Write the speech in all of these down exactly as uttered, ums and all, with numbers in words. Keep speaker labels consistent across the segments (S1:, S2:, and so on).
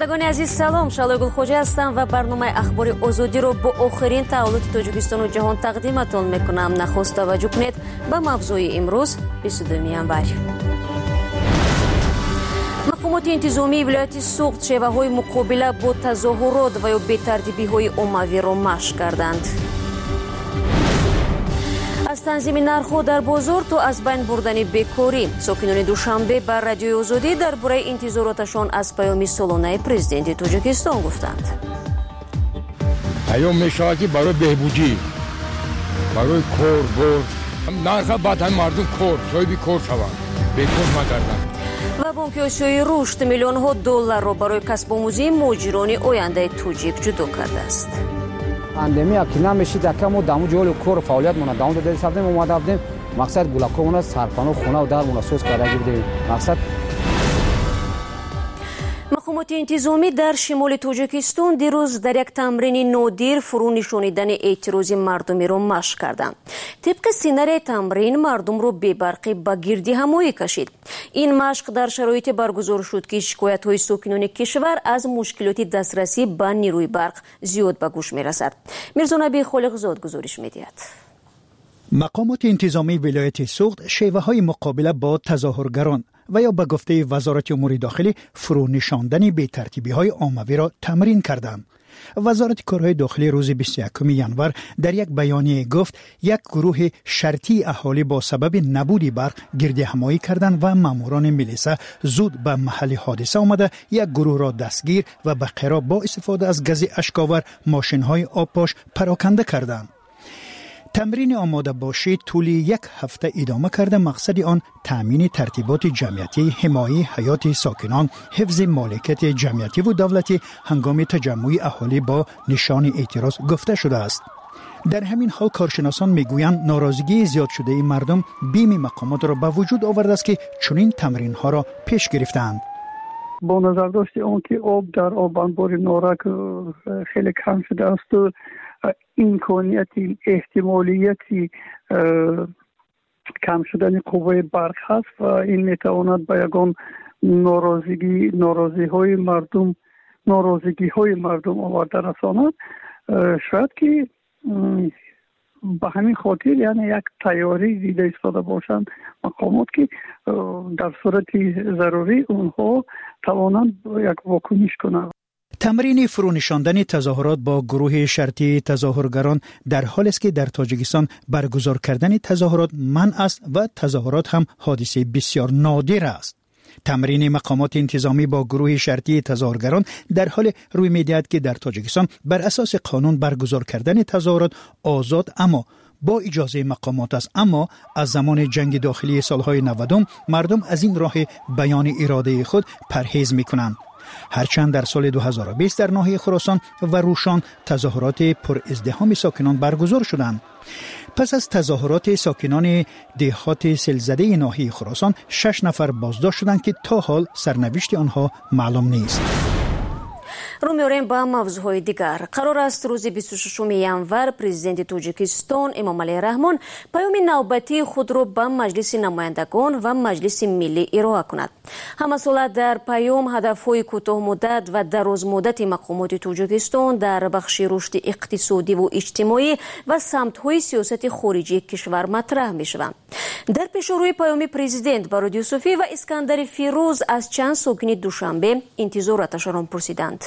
S1: شنوندگان عزیز سلام، شالای گلخوجه هستم و برنامه اخبار آزادی رو با آخرین تحولات تاجیکستان و جهان تقدیمتون میکنم. نخست توجه کنید به موضوع امروز بیست و دوم ینور. مقامات انتظامی ولایت سوخت شیوه‌های مقابله با تظاهرات و یا بی‌ترتیبی‌های عمومی را مشق کردند. از تنظیم نرخ‌ها در بازار تا از بین بردن بیکاری، ساکنان دوشنبه بر رادیوی آزادی درباره انتظاراتشان از پیام سالانه پرزیدنت تاجیکستان گفتند.
S2: پیام میشه که برای بهبودی، برای کار بر نرخ بدن مردم کار صاحبی کار شوند، بیکار نگردند.
S1: و بانک آسیایی رشد میلیون ها دلار را برای کسب آموزی مهاجران آینده توجیک جدا کرده است.
S3: پاندемия که نمیشه دکم و دامو جول کور فعالیت مون دامو دادیم سافتیم اومده بودیم مقصد گلاکمون سرپانو خونه و در مناسوس کرده بودیم مقصد.
S1: مقامات انتظامی در شمال تاجیکستان دیروز در یک تمرین نادر فرو نشانیدن اعتراض مردمی را مشق کردند. طبق سیناری تمرین مردم را بی برقی به گردی همایی کشید. این مشق در شرایط برگزار شد که شکایت های ساکنان کشور از مشکلات دسترسی به نیروی برق زیاد به گوش می رسد. میرزا نبی خالقزاد گزارش می دهد.
S4: مقامات انتظامی ولایت سوخت شیوه های مقابله با تظاهرگران و یا به گفته وزارت امور داخلی فرو نشاندن بی ترتیبی های عمومی را تمرین کردند. وزارت کارهای داخلی روز بیست و یکم ینور در یک بیانیه گفت یک گروه شرطی اهالی با سبب نبود برق گرد همایی کردند و ماموران ملیسا زود به محل حادثه آمده یک گروه را دستگیر و به قرا با استفاده از گاز اشک‌آور ماشین‌های آبپاش پراکنده کردند. تمرین آماده باشی طول یک هفته ادامه کرده. مقصد آن تامین ترتیبات جمعیتی، حمایت حیات ساکنان، حفظ مالکیت جمعیتی و دولتی هنگام تجمع اهالی با نشان اعتراض گفته شده است. در همین حال کارشناسان میگویند ناراضگی زیاد شده مردم بیم مقامات را به وجود آورده است که چنین تمرین ها را پیش گرفتند.
S5: با نظر داشته آن که آب در آب انبار نارک خیلی کم شده است و امکانیتی احتمالیتی کم شدن قوه برق هست و این میتواند به یگان ناراضگی ناراضی های مردم ناراضگی های مردم آورده رساند. شاید که به همین خاطر یعنی یک تیاری دیده ایستاده باشند مقامات که در صورت ضروری اونها توانند یک واکنش کنند.
S4: تمرین فرونشاندن تظاهرات با گروه شرطی تظاهرگران در حالی است که در تاجیکستان برگزار کردن تظاهرات منع است و تظاهرات هم حادثه بسیار نادر است. تمرین مقامات انتظامی با گروه شرطی تظاهرگران در حال روی می‌دهد که در تاجیکستان بر اساس قانون برگزار کردن تظاهرات آزاد اما با اجازه مقامات است، اما از زمان جنگ داخلی سالهای نود مردم از این راه بیان اراده خود پرهیز می‌کنند. هرچند در سال دو هزار و بیست در ناحیه خراسان و روشان تظاهرات پر ازدحام ساکنان برگزار شدند. پس از تظاهرات ساکنان دهات سیلزده ناحیه خراسان شش نفر بازداشت شدند که تا حال سرنوشت آنها معلوم نیست.
S1: رو میاریم با موضوعهای دیگر. قرار است روز بیست و ششم ینور پرزیدنت تاجیکستان امامعلی رحمان پیام نوبتی خود را به مجلس نمایندگان و مجلس ملی ارائه کند. همساله در پیام هدفهای کوتاه مدت و دراز مدت مقامات تاجیکستان در بخش رشد اقتصادی و اجتماعی و سمت‌های سیاست خارجی کشور مطرح می‌شوند. در پیشروی پیام پرزیدنت براد یوسفی و اسکندر فیروز از چند ساکن دوشنبه انتظاراتشان پرسیدند.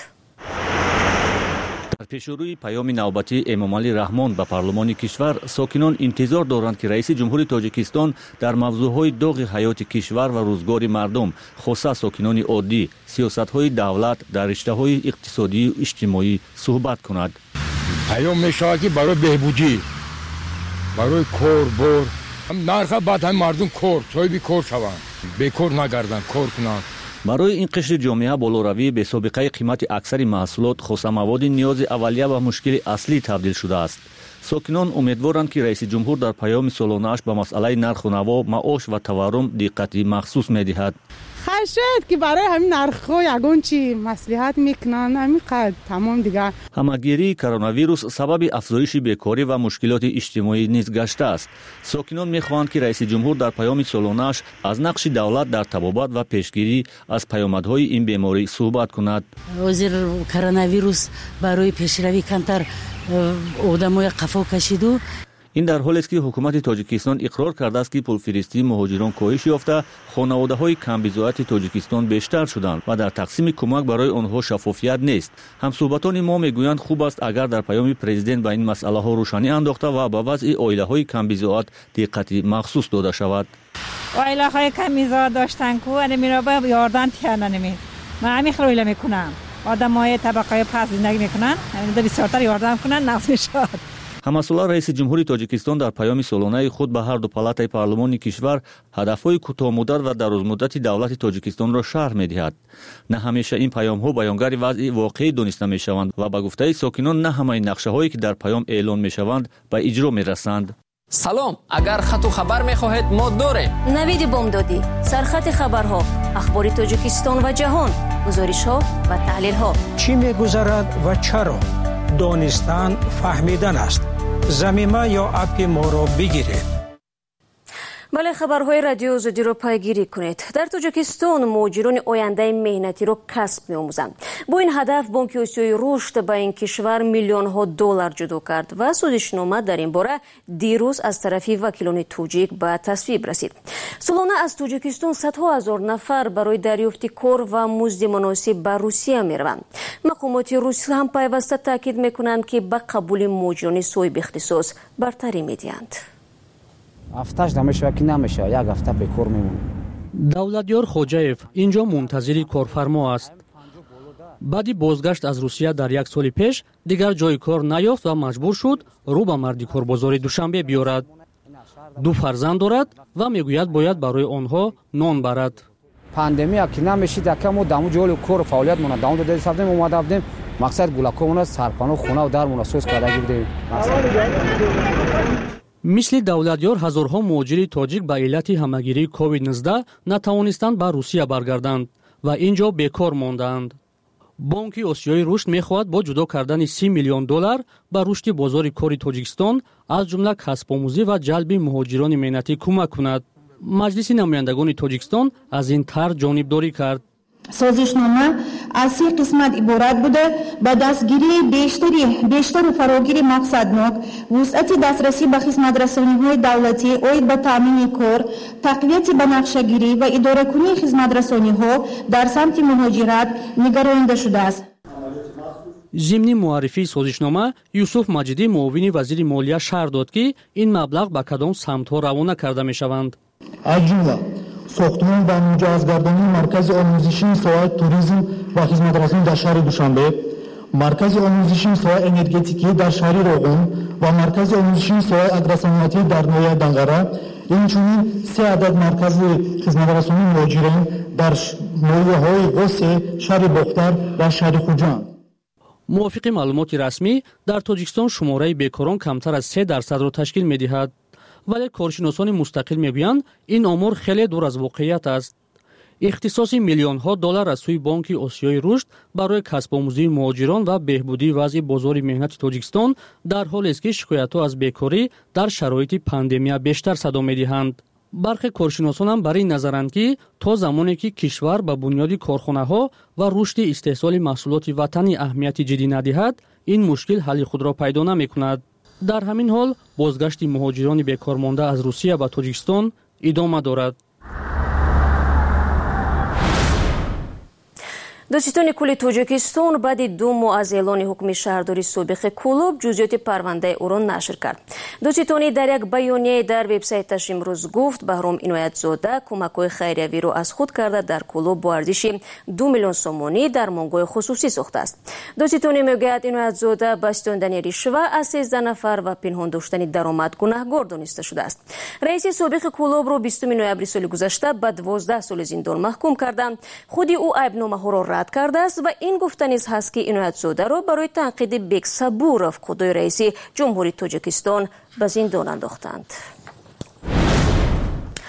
S6: در پیشروی پیام نوبتی امامعلی رحمان به پارلمان کشور، ساکنان انتظار دارند که رئیس جمهور تاجیکستان در موضوعهای داغ حیات کشور و روزگار مردم، خاصه ساکنان عادی، سیاست‌های دولت در رشته‌های اقتصادی و اجتماعی صحبت کند.
S2: پیام میشه که برای بهبودی، برای کار بر نرخ بدن مردم کار صاحبی کار شوند، بیکار نگردند، کار کنند.
S6: برای این قشر جامعه بالاروی به سابقه قیمت اکثر محصولات خاصه مواد نیاز اولیه و مشکل اصلی تبدیل شده است. ساکنان امیدوارند که رئیس جمهور در پیام سالانه‌اش به مسئله نرخ و نوا، معاش و تورم دقت مخصوص می‌دهد.
S7: خشید که برای همین نرخ‌ها یگان چی مصلحت میکنن همین قد تمام دیگه.
S6: ҳамагирии коронавирус сабаби афзоиши бекорӣ ва мушкилоти иҷтимоӣ низ гашта сокинон мехоҳанд ки раиси ҷумҳур дар паёми солонааш аз нақши давлат дар табобат ва пешгирӣ аз паёмадҳои ин беморӣ суҳбат кунад.
S8: ҳозир коронавирус барои пешравӣ камтар одамои қафо кашиду.
S6: ин дар ҳолест ки ҳукумати тоҷикистон иқрор кардааст ки пулфиристии муҳоҷирон коҳиш ёфта хонаводаҳои камбизоати тоҷикистон бештар шуданд ва дар тақсими кӯмак барои онҳо шаффофият нест. ҳамсӯҳбатони мо мегӯянд хуб аст агар дар паёми президент ба ин масъалаҳо рӯшанӣ андохта ва ба вазъи оилаҳои камбизоат диққати махсус дода шавад.
S9: оилаҳои камбизоат доштан ку анемироба ёрдан тиянанеми ман ҳамин хел оила мекунам одамои табақаи паст зиндагӣ мекунанд ҳамида бисёртар ёрдам кунанд нағз мешавад.
S6: ҳамасола раиси ҷумҳури тоҷикистон дар паёми солонаи худ ба ҳарду палатаи парлумони кишвар ҳадафҳои кӯтоҳмуддат ва дарозмуддати давлати тоҷикистонро шарҳ медиҳад. на ҳамеша ин паёмҳо баёнгари вазъи воқеӣ дониста мешаванд ва ба гуфтаи сокинон на ҳамаи нақшаҳое ки дар паём эълон мешаванд ба иҷро мерасанд.
S10: салом, агар хату хабар мехоҳед мо дорем.
S1: навиди бомдодӣ, сархати хабарҳо, ахбори тоҷикистон ва ҷаҳон, гузоришҳо ва таҳлилҳо.
S11: чӣ мегузарад ва чаро? донистан фаҳмидан аст. замима ё апи моро бигиред.
S1: бале хабарҳои радио зудиро пайгирӣ кунед. дар тоҷикистон муҳоҷирони ояндаи меҳнатиро касб меомӯзанд. бо ин ҳадаф бонки осиёи рушд ба ин кишвар миллионҳо доллар ҷудо кард ва сӯзишнома дар ин бора дирӯз аз тарафи вакилони тоҷик ба тасвиб расид. солона аз тоҷикистон садҳо ҳазор нафар барои дарёфти кор ва музди муносиб ба русия мераванд. мақомоти рус ҳам пайваста таъкид мекунанд ки ба қабули муҳоҷирони соҳиби ихтисос бартарӣ медиҳанд.
S3: ҳафташ намешава ки намешава як ҳафта бекор мемонад.
S12: давлатёр хоҷаев инҷо мунтазири корфармо аст. баъди бозгашт аз русия дар як соли пеш дигар ҷои кор наёфт ва маҷбур шуд рӯ ба марди корбозори душанбе биёрад. ду фарзанд дорад ва мегӯяд бояд барои онҳо нон барад.
S3: пандемия ки намешид якамо даму ҷоли кор фаъолият мона даму дода сафдем омада будем мақсад гулакомона сарпану хона дармона соз кардаги будем.
S12: мисли давлатёр ҳазорҳо муҳоҷири тоҷик ба иллати ҳамагирии ковид нуздаҳ натавонистанд ба русия баргарданд ва ин ҷо бекор мондаанд. бонки осиёи рушд мехоҳад бо ҷудо кардани си миллион доллар ба рушди бозори кори тоҷикистон аз ҷумла касбомӯзӣ ва ҷалби муҳоҷирони меҳнатӣ кӯмак кунад. маҷлиси намояндагони тоҷикистон аз ин тарз ҷонибдорӣ кард.
S13: созишнома аз се қисмат иборат буда ба дастгирии бештари бештару фарогири мақсаднок вусъати дастрасӣ ба хизматрасониҳои давлатӣ оид ба таъмини кор тақвияти банақшагирӣ ва идоракунии хизматрасониҳо дар самти муҳоҷират нигаронида шудааст.
S12: зимни муаррифии созишнома юсуф маҷидӣ муовини вазири молия шарҳ дод ки ин маблағ ба кадом самтҳо равона карда мешаванд.
S14: аз ҷумла сохтмон ва муҷаҳҳазгардонии маркази омӯзишии соҳаи туризм ва хизматрасонӣ дар шаҳри душанбе, маркази омӯзишии соҳаи энергетикӣ дар шаҳри роғун ва маркази омӯзишии соҳаи агросаноатӣ дар ноҳияи Данғара, инчунин се адад маркази хизматрасонии муҳоҷирон дар ноҳияҳои ғосе, шаҳри Бохтар ва шаҳри Хуҷанд.
S12: мувофиқи маълумоти расмӣ дар тоҷикистон шумораи бекорон камтар аз се дарсадро ташкил медиҳад. вале коршиносони мустақил мегӯянд ин омор хеле дур аз воқеият аст. ихтисоси миллионҳо доллар аз сӯи бонки осиёи рушд барои касбомӯзии муҳоҷирон ва беҳбудии вазъи бозори меҳнати тоҷикистон дар ҳолест ки шикоятҳо аз бекорӣ дар шароити пандемия бештар садо медиҳанд. бархе коршиносон ҳам бар ин назаранд ки то замоне ки кишвар ба бунёди корхонаҳо ва рушди истеҳсоли маҳсулоти ватанӣ аҳамияти ҷиддӣ надиҳад ин мушкил ҳалли худро пайдо намекунад. дар ҳамин ҳол бозгашти муҳоҷирони бекормонда аз русия ба тоҷикистон идома дорад.
S1: дӯстони кӯли тоҷикистон баъди ду моҳ аз эълони ҳукми шаҳрдори собиқи Кӯлоб ҷузъиёти парвандаи ӯро нашр кард. дӯстони дар як баёнияе дар вебсайташ имрӯз гуфт Баҳром Иноятзода кӯмакҳои хайриявиро аз худ карда дар Кӯлоб бо арзиши ду миллион сомонӣ дар монгоҳи хусусӣ сохтааст. дӯстони мегӯяд Иноятзода ба стёндани ришва аз сездаҳ нафар ва пинҳон доштани даромад гунаҳгор дониста шудааст. раиси собиқи Кӯлобро бистуми ноябри соли гузашта ба дувоздаҳ соли зиндон маҳкум карданд. худи ӯ айбномаҳоро рад кардааст ва ин гуфта низ ҳаст ки Иноятзодаро барои танқиди Бексабуров қудои раиси ҷумҳури Тоҷикистон ба зиндон андохтанд.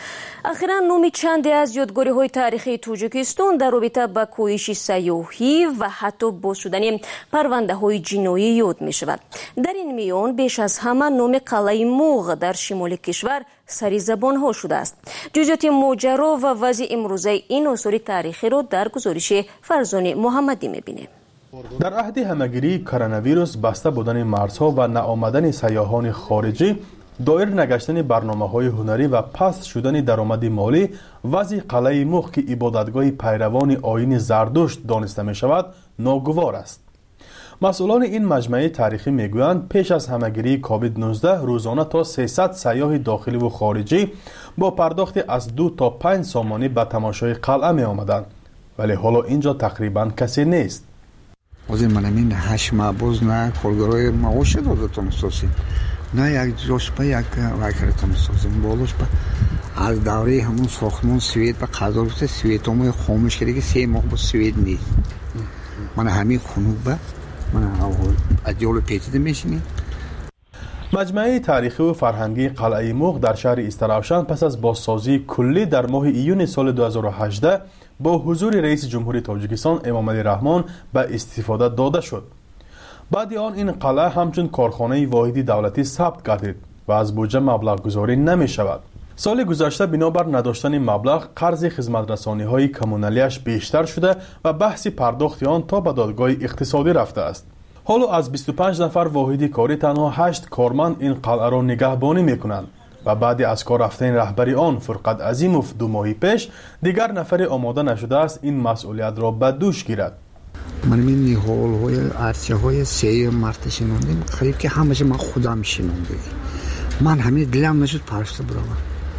S1: اخیراً نومی چندی از یادگاری‌های تاریخی تاجیکستان در رابطه با کاهش سیاحی و حتی باز شدن پرونده‌های جنایی یاد می‌شود. در این میان بیش از همه نام قلعه موغ در شمال کشور سری زبان‌ها شده است. جزئیات ماجرا و وضع امروزه این آثار تاریخی را در گزارش فرزان محمدی می‌بینیم.
S15: در عهد همهگیری کرونا ویروس بسته بودن مرزها و نآمدن سیاحان خارجی، دایر نگشتن برنامه‌های هنری و پست شدن درآمد مالی، وضع قلعه موغ که عبادتگاه پیروان آیین زردشت دانسته می شود ناگوار است. مسئولان این مجمع تاریخی میگویند پیش از همهگیری کووید نوزده روزانه تا سیصد سیاح داخلی و خارجی با پرداخت از دو تا پنج سامانی به تماشای قلعه می آمدند، ولی حالا اینجا تقریبا کسی نیست.
S16: از من همین هشت معبوز نه کارگرای معاش دادتون سازیم، نه یک جاش با یک وکرتون سازیم، بالوش با از دوره همون ساختمان سوئد و قضاوت سوئد همون خاموش کرده که سه ماه با سوئد نیست. من همین خنوب با من ادیال پیچیده میشینیم.
S15: مجمع تاریخی و فرهنگی قلعه موغ در شهر استراوشان پس از بازسازی کلی در ماه ایون سال دو هزار و هجده با حضور رئیس جمهوری تاجیکستان امامعلی رحمان به استفاده داده شد. بعد آن این قلعه همچون کارخانه واحدی دولتی ثبت گردید و از بودجه مبلغ گذاری نمی شود. سال گذشته بنابر نداشتن مبلغ قرض خدمت رسانی های کمونالیش بیشتر شده و بحث پرداخت آن تا به دادگاه اقتصادی رفته است. حالا از بیست و پنج نفر واحدی کاری تنها هشت کارمند این قلعه را نگهبانی میکنند و بعد از کار رفتن رهبری آن فرقت عظیموف دو ماهی پیش دیگر نفر آماده نشده است این مسئولیت را به دوش گیرد.
S16: من این نهال های ارچه های سه مرد شنوندیم، خریب که همه من خودم شنوندیم. من همین دلم نشد پرسته برام.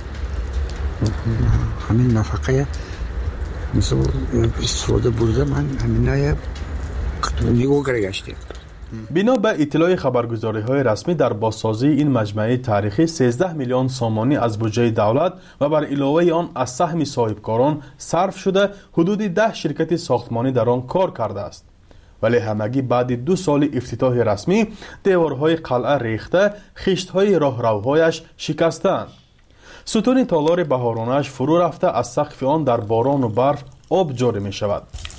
S16: همین نفقه مثل استفاده برده من همین نایه نگاه گرگشتیم.
S15: بنا به اطلاع خبرگزاری های رسمی در بازسازی این مجمع تاریخی سیزده میلیون سامانی از بودجه دولت و بر علاوه آن از سهم صاحبکاران صرف شده حدود ده شرکت ساختمانی در آن کار کرده است. ولی همگی بعد دو سال افتتاح رسمی دیوارهای قلعه ریخته، خشت‌های راهروهایش شکستند. ستون تالار بهارانش فرو رفته از سقف آن در باران و برف آب جاری می شود.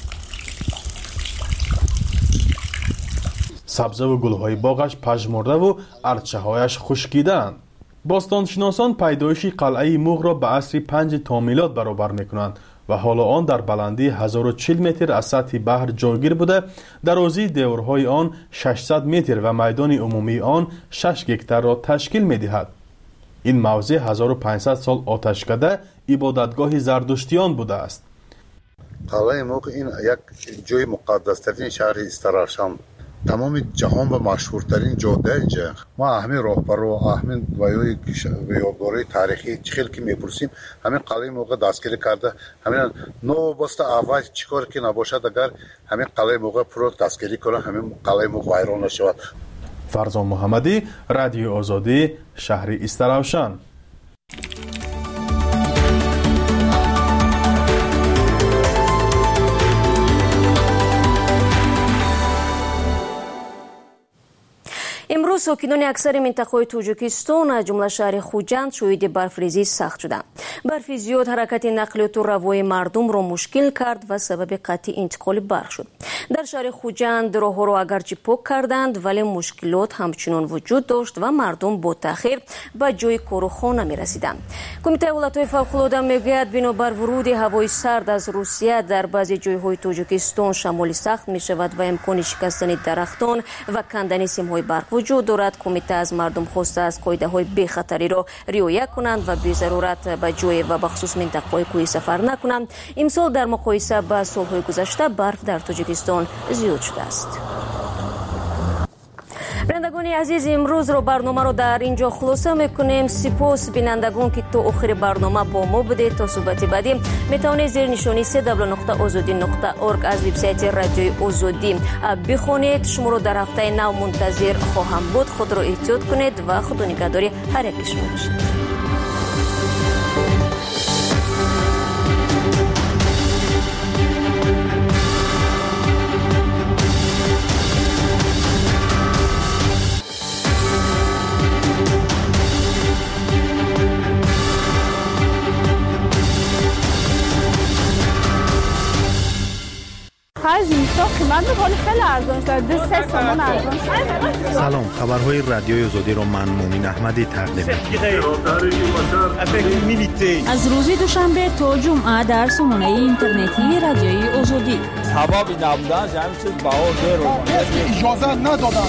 S15: سبزه و گلهای باغش پژمرده و ارچه هایش خشکیدند. باستانشناسان پیدایش قلعه موغ را به عصر پنج تا میلاد برابر می کنند و حالا آن در بلندی هزار و چهل متر از سطح بحر جایگیر بوده. درازی دیوارهای آن ششصد متر و میدان عمومی آن شش گکتر را تشکیل می دهد. این موضع هزار و پانصد سال آتشکده عبادتگاه زردشتیان بوده است.
S17: قلعه موغ این یک جای مقدس ترین شهر استراوشان، تمام جهان و مشهورترین جاده اینجا. ما همین راهبرو همین ویای یادگاری تاریخی چخیل که میپرسیم همین قلعه موغ دستگیری کرده، همین نو بسته اول چیکار که نباشد اگر همین قلعه موغ پرو دستگیری کنه همین قلعه موغ ویران نشود.
S15: فرزان محمدی، رادیو آزادی، شهر استراوشان.
S1: امروز ساکنان اکثر منطقه‌های تاجیکستان از جمله شهر خوجند شاهد برفریزی سخت شدند. برف زیاد حرکت نقلیات و روای مردم را مشکل کرد و سبب قطع انتقال برق شد. در شهر خوجند راه‌ها را اگرچه پاک کردند ولی مشکلات همچنان وجود داشت و مردم با تأخیر به جای کار و خانه می‌رسیدند. کمیته ولایت‌های فوق‌العاده می‌گوید بنابر ورود هوای سرد از روسیه در بعضی جای‌های تاجیکستان شمالی سخت می‌شود و امکان شکستن درختان و کندن سیم‌های برق وجود دارد. کمیته از مردم خواسته از قاعده‌های بی‌خطری را رعایت کنند و بی ضرورت به جای و بخصوص منطقه‌های کوهی سفر نکنند. امسال در مقایسه با سال‌های گذشته برف در تاجیکستان زیاد شده است. بینندگان عزیز، امروز رو برنامه رو در اینجا خلاصه میکنیم. سپاس بینندگان که تا آخر برنامه با ما بودید. تا صحبت بعدی میتونید زیر نشانی سه دبلیو نقطه آزادی نقطه اورگ از وبسایت رادیوی آزادی بخونید. شما رو در هفته نو منتظر خواهم بود. خود رو احتیاط کنید و خدا نگهداری هر یک شما باشید.
S18: آخر زمستان قیمت می‌کنه خیلی ارزان شد. دو سه تومن ارزان شد.
S19: سلام، خبرهای رادیوی آزادی را من مومن احمدی تقدیم می‌کنم.
S20: از روز دوشنبه تا جمعه در سامانه اینترنتی رادیوی آزادی.
S21: حبابی نبودن همین چیز باور رو
S22: اجازه ندادن.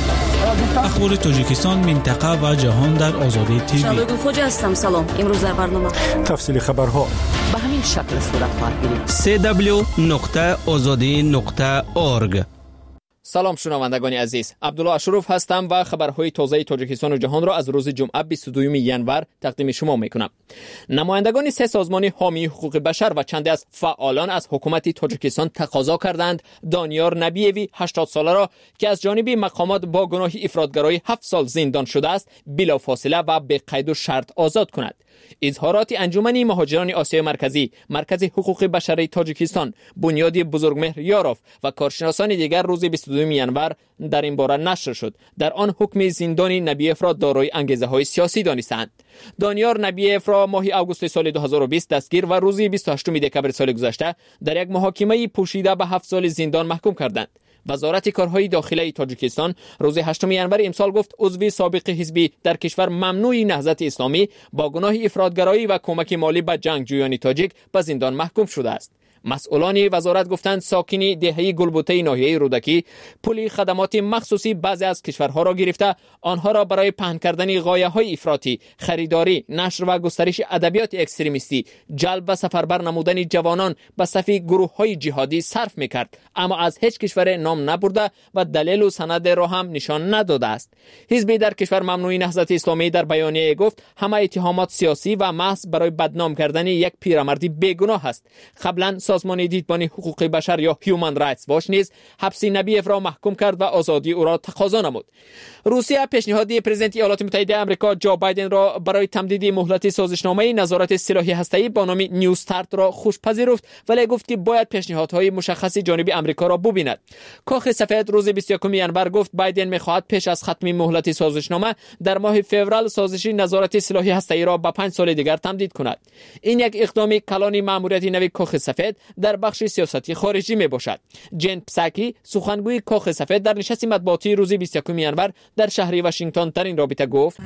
S23: اخبار تاجیکستان، منطقه و جهان در آزادی تیوی.
S1: شادو خوجا هستم. سلام. امروز در برنامه
S22: تفصیل خبرها
S24: به همین شکل صورت خواهد گرفت.
S25: سه دبلیو نقطه آزادی نقطه اورگ.
S10: سلام شنوندگان عزیز، عبدالله اشرف هستم و خبرهای تازه تاجیکستان و جهان را از روز جمعه بیست و دوم ینور تقدیم شما میکنم. نمایندگان سه سازمان حامی حقوق بشر و چند از فعالان از حکومت تاجیکستان تقاضا کردند دانیار نبیوی هشتاد ساله را که از جانب مقامات با گناه افراطگرایی هفت سال زندان شده است بلافاصله و به قید و شرط آزاد کند. اظهارات انجمن مهاجران آسیای مرکزی، مرکز حقوق بشر تاجیکستان، بنیاد بزرگمهر یاروف و کارشناسان دیگر روز بیست و دوم ینور در این باره نشر شد. در آن حکم زندان نبیف را دارای انگیزه های سیاسی دانستند. دانیار نبیف را ماه آگوست سال دو هزار و بیست دستگیر و روز بیست و هشتم دکبر سال گذشته در یک محاکمه پوشیده به هفت سال زندان محکوم کردند. وزارت کارهای داخلی تاجیکستان روز هشتم ینور امسال گفت عضو سابق حزبی در کشور ممنوع نهضت اسلامی با گناه افراطگرایی و کمک مالی به جنگجویان تاجیک به زندان محکوم شده است. مسئولان وزارت گفتند ساکنی دهه گلبوته ناحیه رودکی پول خدمات مخصوصی بعضی از کشورها را گرفته آنها را برای پهن کردن غایه‌های افراطی، خریداری، نشر و گسترش ادبیات اکستریمیستی، جلب و سفربر نمودن جوانان به صف گروه‌های جهادی صرف می‌کرد، اما از هیچ کشور نام نبرده و دلیل و سند را هم نشان نداده است. حزب در کشور ممنوع نهضت اسلامی در بیانیه گفت همه اتهامات سیاسی و محض برای بدنام کردن یک پیرمردی بیگناه است. قبلا سازمان دیدبان حقوق بشر یا هیومن رایتس واچ نیز حبس نبیف را محکوم کرد و آزادی او را تقاضا نمود. روسیه پیشنهاد پرزیدنت ایالات متحده آمریکا جو بایدن را برای تمدید مهلت سازشنامه نظارت سلاحی هسته‌ای با نام نیو استارت را خوش پذیرفت، ولی گفت که باید پیشنهادهای مشخصی جانب آمریکا را ببیند. کاخ سفید روز بیست و یکم ینور گفت بایدن می‌خواهد پیش از ختم مهلت سازشنامه در ماه فوریه سازش نظارت سلاحی هسته‌ای را به پنج سال دیگر تمدید کند. این یک اقدام کلان مأموریت نو کاخ سفید در بخش سیاستی خارجی می باشد. جن پساکی سخنگوی کاخ سفید در نشست مطبوعاتی روز بیست و یکم ینور در شهر واشنگتن در این رابطه گفت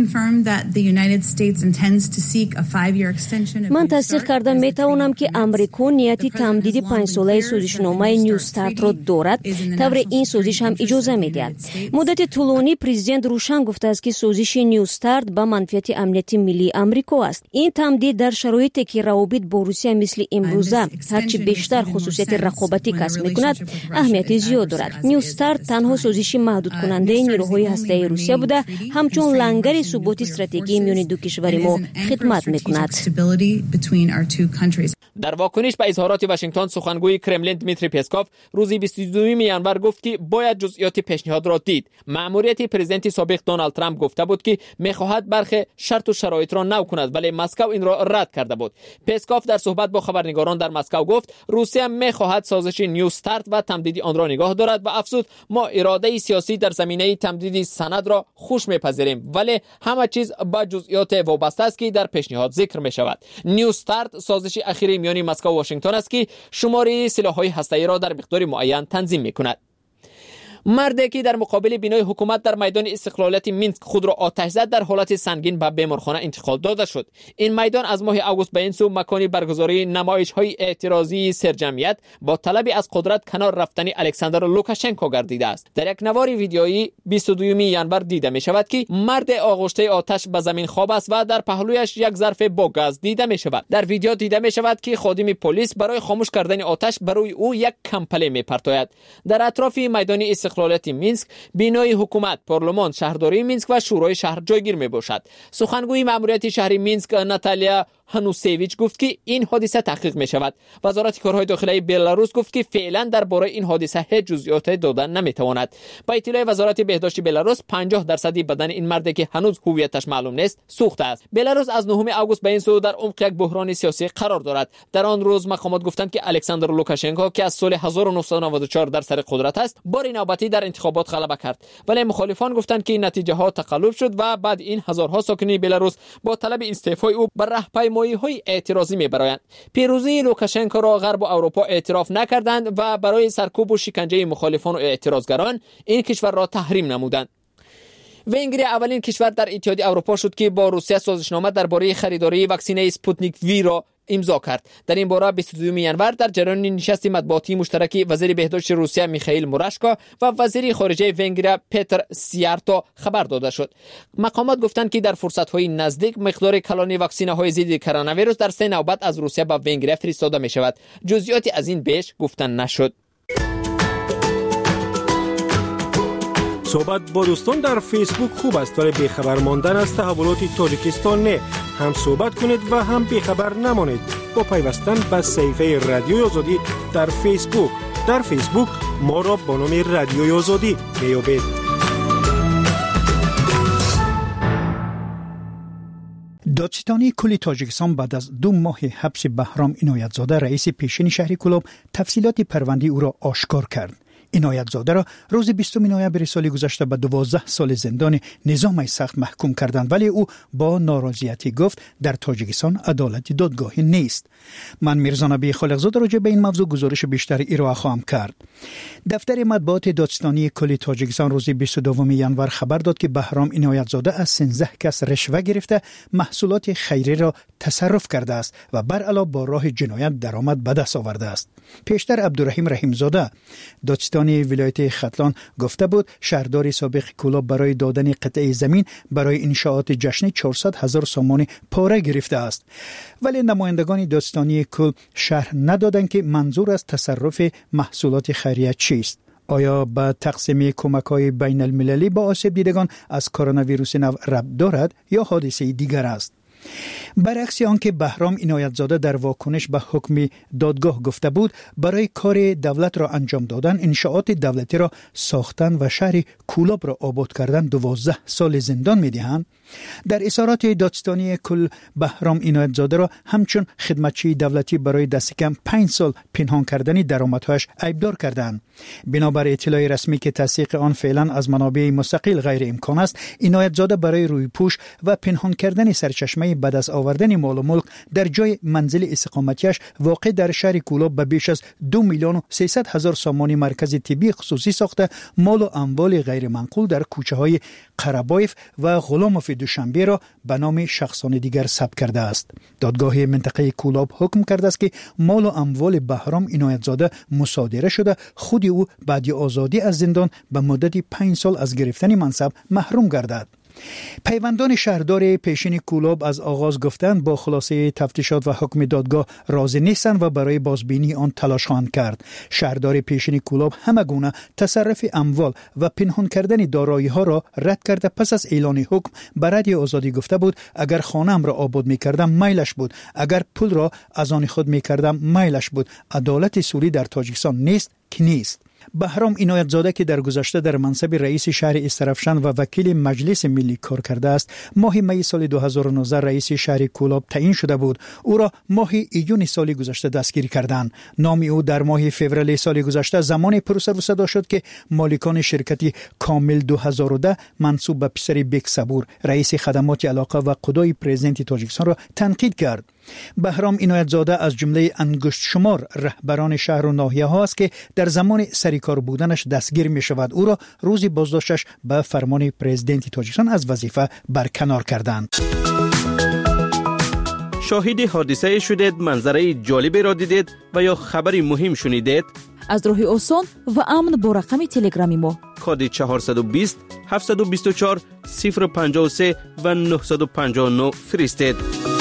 S1: من تصدیق کردم می توانم که امریکا نیتی تمدید پنج ساله سازشنامه نیو استارت را دارد، طور این سازش هم اجازه می دهد. مدت طولانی پرزیدنت روشن گفته است که سازش نیو استارت به منفعت امنیت ملی آمریکا است. این تمدید در شرایطی که روابط با روسیه مثل امروزه هرچی بیشتر خصوصیت رقابتی کسب می‌کند اهمیت زیاد دارد. نیو استارت تنها سازشی محدود کننده نیروهای هسته‌ای روسیه بوده، همچون لنگر ثبات استراتژیکی میان دو کشور ما خدمت می‌کند.
S10: در واکنش به اظهارات واشنگتن سخنگوی کرملین دمیتری پسکوف روز بیست و دوم ینور گفت که باید جزئیات پیشنهاد را دید. مأموریت پرزیدنت سابق دونالد ترامپ گفته بود که می‌خواهد برخی شرط و شرایط را نو کند، ولی مسکو این را رد کرده بود. پسکوف در صحبت با خبرنگاران در مسکو گفت روسیه می‌خواهد سازش نیو استارت و تمدید آن را نگاه دارد و افزود ما اراده سیاسی در زمینه تمدید سند را خوش می‌پذیریم، ولی همه چیز با جزئیات وابسته است که در پیشنهاد ذکر می‌شود. نیو استارت سازش اخیری میان مسکو و واشنگتن است که شماره سلاح‌های هسته‌ای را در مقدار معین تنظیم می‌کند. مردی که در مقابل بینای حکومت در میدان استقلالیت مینسک خود را آتش زد در حالت سنگین به بیمارخانه انتقال داده شد. این میدان از ماه آگوست به این سو مکانی برگزاری نمایش‌های اعتراضی سرجمعیت با طلب از قدرت کنار رفتن الکساندر لوکاشنکو گردیده است. در یک نوار ویدیویی بیست و دوم ینور دیده می شود که مرد آغشته آتش به زمین خواب است و در پهلویش یک ظرف با گاز دیده می شود. در ویدیو دیده می شود که خادم پلیس برای خاموش کردن آتش برای او یک کمپله می پرتاید. در اطراف میدان استقلالیت مینسک بینای حکومت، پارلمان، شهرداری مینسک و شورای شهر جایگیر می باشد. سخنگوی مأموریت شهری مینسک ناتالیا هانوسیویچ گفت که این حادثه تحقیق می شود. وزارت کارهای داخلی بلاروس گفت که فعلا درباره این حادثه هیچ جزئیات دادن نمی تواند. با اطلاع وزارت بهداشت بلاروس پنجاه درصدی بدن این مرد که هنوز هویتش معلوم نیست سوخته است. بلاروس از نهم آگوست به این سو در عمق یک بحران سیاسی قرار دارد. در آن روز مقامات گفتند که الکساندر لوکاشنکو که از سال هزار و نهصد و نود و چهار در سر قدرت است بار نوبتی در انتخابات غلبه کرد، ولی مخالفان گفتند که نتیجه ها تقلب شد و بعد این هزارها ساکن بلاروس با طلب استعفای او بر راهپیمایی پیمایی‌های اعتراضی می‌برایند. پیروزی لوکاشنکو را غرب و اروپا اعتراف نکردند و برای سرکوب و شکنجه مخالفان و اعتراضگران این کشور را تحریم نمودند. ونگریا اولین کشور در اتحادیه اروپا شد که با روسیه سازشنامه درباره خریداری واکسن اسپوتنیک وی را امضا کرد. در این باره بیست و دوم ژانویه در جریان نشست مطبوعاتی مشترک وزیر بهداشت روسیه میخائیل موراشکا و وزیر خارجه ونگریا پتر سیارتو خبر داده شد. مقامات گفتند که در فرصت‌های نزدیک مقدار کلان واکسن‌های ضد کرونا ویروس در سه نوبت از روسیه به ونگریا فرستاده می شود. جزئیاتی از این بیش گفتن نشد.
S22: صحبت با دوستان در فیسبوک خوب است ولی بیخبر ماندن از تحولات تاجیکستان نه. هم صحبت کنید و هم بیخبر نمانید با پیوستن به صفحه رادیوی آزادی در فیسبوک. در فیسبوک ما را با نام رادیوی آزادی میابید.
S2: دادستانی کل تاجیکستان بعد از دو ماه حبس بهرام عنایت‌زاده رئیس پیشین شهر کلاب تفصیلات پرونده او را آشکار کرد. عنایت‌زاده را روز بیستم نوامبر سال گذشته به دوازده سال زندان نظام سخت محکوم کردند ولی او با ناراضیتی گفت در تاجیکستان عدالت دادگاهی نیست. من میرزا نبی خالقزاده راجع به این موضوع گزارش بیشتر ارائه خواهم کرد. دفتر مطبوعات دادستانی کل تاجیکستان روز بیست و دوم ژانویه خبر داد که بهرام عنایت‌زاده از سیزده کس رشوه گرفته محصولات خیریه را تصرف کرده است و بر علاوه با راه جنایت درآمد به دست آورده است. پیشتر عبدالرحیم رحیم‌زاده دادستان ولایت ختلان گفته بود شهردار سابق کلاب برای دادن قطعه زمین برای انشاءات جشن چهارصد هزار سامان پاره گرفته است. ولی نمایندگان دادستانی کل شرح ندادند که منظور از تصرف محصولات خیریه چیست. آیا به تقسیم کمک‌های بین المللی با آسیب دیدگان از کرونا ویروس نو ربط دارد یا حادثه دیگر است؟ برعکس آنکه بهرام عنایت‌زاده در واکنش به حکم دادگاه گفته بود برای کار دولت را انجام دادن انشاءات دولتی را ساختن و شهر کولاب را آباد کردن دوازده سال زندان می‌دهند. در اظهارات دادستانی کل بهرام عنایت‌زاده را همچون خدمتچی دولتی برای دست کم پنج سال پنهان کردن درآمدهایش عیبدار کردند. بنابر اطلاع رسمی که تصدیق آن فعلا از منابع مستقل غیر امکان است، عنایت‌زاده برای روی پوش و پنهان کردن سرچشمه به دست آوردن مال و ملک در جای منزل اقامتیش واقع در شهر کولاب به بیش از دو میلیون و سیصد هزار سامان مرکز طبی خصوصی ساخته مال و اموال غیر منقول در کوچه های قربایف و غلاموف دوشنبه را به نام شخصان دیگر ثبت کرده است. دادگاه منطقه کولاب حکم کرده است که مال و اموال بهرام عنایت‌زاده مصادره شده خود او بعد آزادی از زندان به مدت پنج سال از گرفتن منصب محروم گردد. پیوندان شهردار پیشین کولاب از آغاز گفتند با خلاصه تفتیشات و حکم دادگاه راضی نیستند و برای بازبینی آن تلاش خواهند کرد. شهردار پیشین کولاب همگونه تصرف اموال و پنهان کردن دارایی ها را رد کرده پس از اعلان حکم به رادیو آزادی گفته بود اگر خانه‌ام را آباد می‌کردم میلش بود، اگر پول را از آن خود می‌کردم میلش بود. عدالت سوری در تاجیکستان نیست که نیست. بهرام عنایت‌زاده که در گذشته در منصب رئیس شهر استرافشان و وکیل مجلس ملی کار کرده است، ماه می سال دو هزار و نوزده رئیس شهر کولاب تعیین شده بود. او را ماه ایون سال گذشته دستگیر کردند. نام او در ماه فوریه سال گذشته زمان پروسر و صدا شد که مالکان شرکتی کامل دو هزار و ده منسوب به پسر بیک صبور رئیس خدمات علاقه و قضای پرزیدنت تاجیکستان را تنقید کرد. بهرام عنایت‌زاده از جمله انگشت شمار رهبران شهر و ناحیه ها است که در زمان سریکار بودنش دستگیر می شود. او را روزی بازداشتش به فرمان پرزیدنت تاجیکستان از وظیفه برکنار کردند.
S25: شاهد حادثه شدید، منظره جالبی را دیدید و یا خبری مهم شنیدید؟
S20: از راه آسان و امن با رقم تلگرامی ما
S25: کد چهارصد و بیست هفتصد و بیست و چهار صفر پنجاه و سه و نهصد و پنجاه و نه فرستید.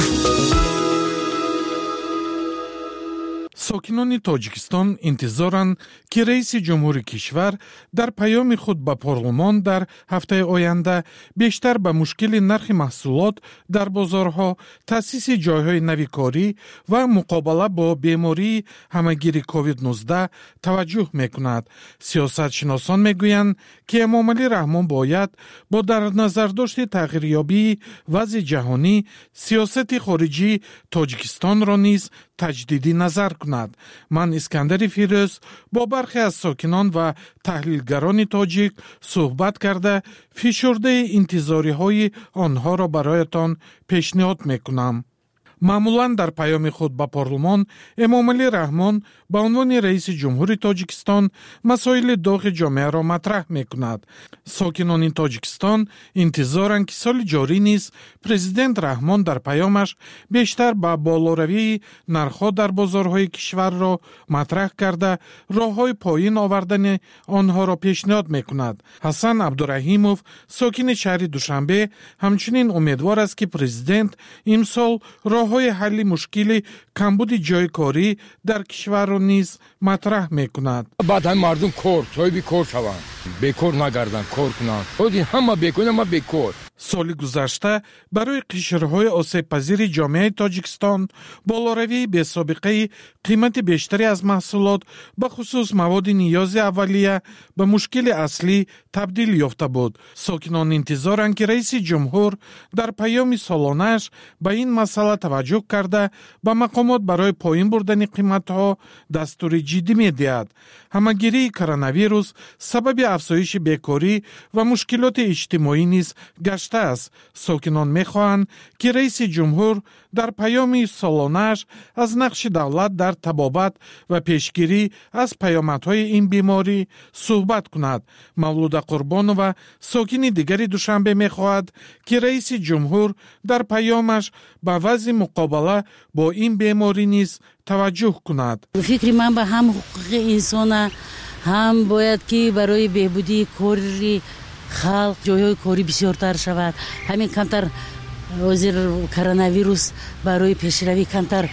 S4: ساکنان تاجیکستان انتظارند که رئیس جمهور کشور در پیام خود به پارلمان در هفته آینده بیشتر به مشکل نرخ محصولات در بازارها، تأسیس جایهای نوی کاری و مقابله با بیماری همگیر کووید نوزده توجه میکند. سیاست شناسان میگویند که امامعلی رحمان باید با در نظر داشت تغییریابی وضع جهانی سیاست خارجی تاجیکستان را نیز تجدیدی نظر کند. من اسکندر فیروز با برخی از ساکنان و تحلیلگران تاجیک صحبت کرده فشرده انتظاری های آنها را برایتان پیشنهاد میکنم. معمولاً در پیام خود به پارلمان امامعلی رحمان به عنوان رئیس جمهوری تاجیکستان مسائل داغ جامعه را مطرح میکند. ساکنان این تاجیکستان انتظارند که سال جاری نیز پرزیدنت رحمان در پیامش بیشتر به بالاروی نرخ‌ها در بازارهای کشور را مطرح کرده راه‌های پایین آوردن آنها را پیشنهاد میکند. حسن عبدالرحیموف ساکن شهر دوشنبه همچنین امیدوار است که پرزیدنت امسال راه‌های حل مشکل کمبود جای کاری در کشور را نیز مطرح میکند.
S5: بعد هم مردم کار چای بیکار شوند، بیکار نگردند، کار کنند. خودی همه بیکار ما بیکار.
S4: سال گذشته برای قشرهای آسیب پذیر جامعه تاجیکستان بالاروی بی سابقه قیمت بیشتری از محصولات به خصوص مواد نیاز اولیه به مشکل اصلی تبدیل یافته بود. ساکنان انتظارند که رئیس جمهور در پیام سالانه‌اش به این مسئله توجه کرده به مقامات برای پایین بردن قیمت‌ها دستور جدی می‌دهد. همه‌گیری کرونا ویروس سبب افزایش بیکاری و مشکلات اجتماعی نیز گشته است. ساکنان می‌خواهند که رئیس جمهور در پیام سالانه‌اش از نقش دولت در تبابت و پیشگیری از پیامدهای این بیماری صحبت کند. مولوده قربانова ساکن دیگری دوشنبه می‌خواهد که رئیس جمهور در پیامش به وضع مقابله با این بیماری نیز توجه کند.
S6: فکر من به هم حقوق انسان هم باید که برای بهبودی کاری خلق جایهای کاری بسیارتر شود. همین کمتر وزیر کرونا ویروس برای پیشروی کمتر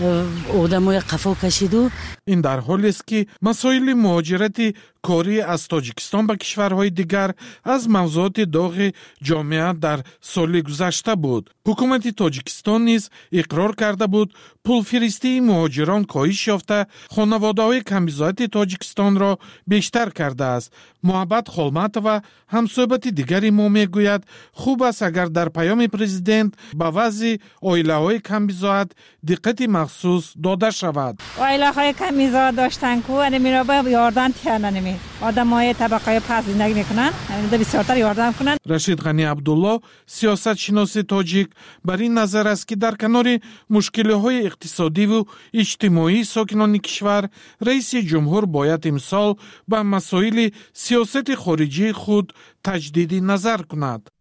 S6: آدمای قفا کشیدو.
S4: این در حالی است که مسائل مهاجرت کاری از تاجیکستان به کشورهای دیگر از موضوعات داغ جامعه در سال گذشته بود. حکومت تاجیکستان نیز اقرار کرده بود پولفرستی مهاجران کاهش یافته خانواده‌های کمیزایت تاجیکستان را بیشتر کرده است. محبت خولمتова همصحبت دیگری ما میگوید خوب است اگر در پیام پرزیدنت به وضع عائله‌های کمیزایت دقت مخصوص داده شود.
S18: عائله‌های کمیزایت داشتن کو نمیره به یاردن تیانه نمی آدمای طبقه پس زندگی میکنن همین بسیارتر یاردن کنن.
S4: رشید غنی عبدالله سیاست شناس تاجیک بر این نظر است که در کنار مشکل‌های اقتصادی و اجتماعی ساکنان کشور رئیس جمهور باید امسال به مسائل سیاست خارجی خود تجدید نظر کند.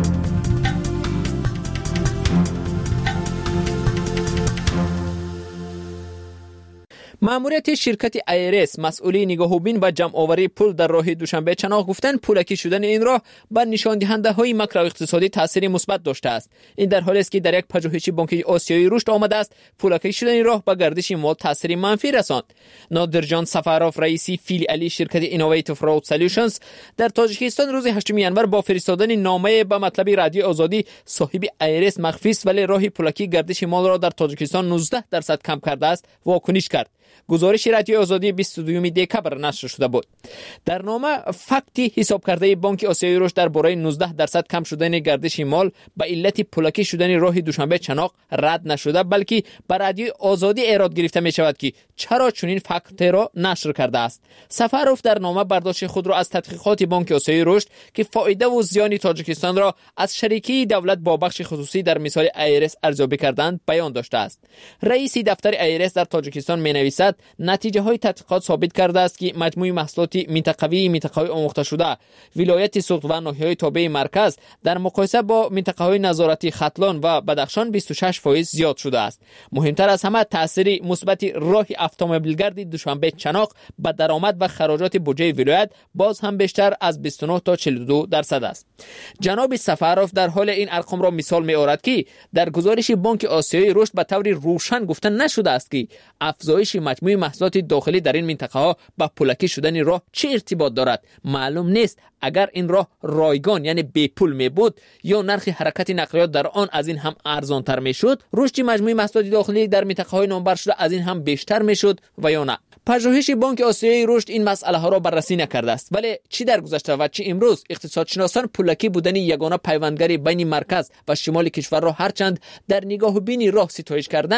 S10: ماموریت شرکت ایرس مسئولی نگاهوبین و جمع آوری پول در راه دوشنبه چناق گفتن پولکی شدن این راه بر نشان دهنده های ماکرو اقتصادی تاثیر مثبت داشته است. این در حالی است که در یک پژوهش بانک آسیایی رشد آمده است پولکی شدن این راه به گردش مال تاثیر منفی رساند. نادر جان سفاروف رئیس فیلیالی شرکت اینوویتیو فراود سولوشنز در تاجیکستان روز هشتم ژانویه با فرستادن نامه به مطلب رادیو آزادی صاحب ایرس مخفی است ولی راه پولکی گردش مال را در تاجیکستان نوزده درصد کم کرده است واکنش کرد. گزارش رادیو آزادی بیست و دوم دکبر نشر شده بود. در نامه فکتی حساب کرده بانک آسیایی رشد درباره نوزده درصد کم شدن گردش مال به علت پولکی شدن راه دوشنبه چناق رد نشده بلکه بر رادیو آزادی ایراد گرفته می شود که چرا چنین فکت را نشر کرده است. سفاروف در نامه برداشت خود را از تحقیقات بانک آسیایی رشد که فایده و زیان تاجیکستان را از شریکی دولت با بخش خصوصی در مثال ایرس ارزیابی کردند بیان داشته است. رئیس دفتر ایرس در تاجیکستان می نویسد نتیجه های تحقیقات ثابت کرده است که مجموع محصولات منطقوی منطقه‌های آموخته شده ولایت سوخت و ناحیه‌های تابع مرکز در مقایسه با منطقه‌های نظارتی ختلان و بدخشان بیست و شش درصد زیاد شده است. مهمتر از همه تاثیر مثبت راه اتومبیلگرد دوشنبه چناق به درآمد و خراجات بودجه ولایت باز هم بیشتر از بیست و نه تا چهل و دو درصد است. جناب سفاروف در حال این ارقام را مثال می‌آورد که در گزارش بانک آسیایی رشد به طور روشن گفته نشده است که افزایش مجموع محصولات داخلی در این منطقه ها با پولکی شدن راه چه ارتباط دارد. معلوم نیست اگر این راه رایگان یعنی بی پول می بود یا نرخ حرکت نقلیات در آن از این هم ارزان تر می شد رشد مجموع محصولات داخلی در منطقه های نامبر شده از این هم بیشتر می شد و یا نه. پژوهش بانک آسیایی رشد این مسئله ها را بررسی نکرده است ولی چی در گذشته و چی امروز اقتصادشناسان پولکی بودن یگانه پیوندگری بین مرکز و شمال کشور را هرچند در نگاه بینی راه ستایش کردند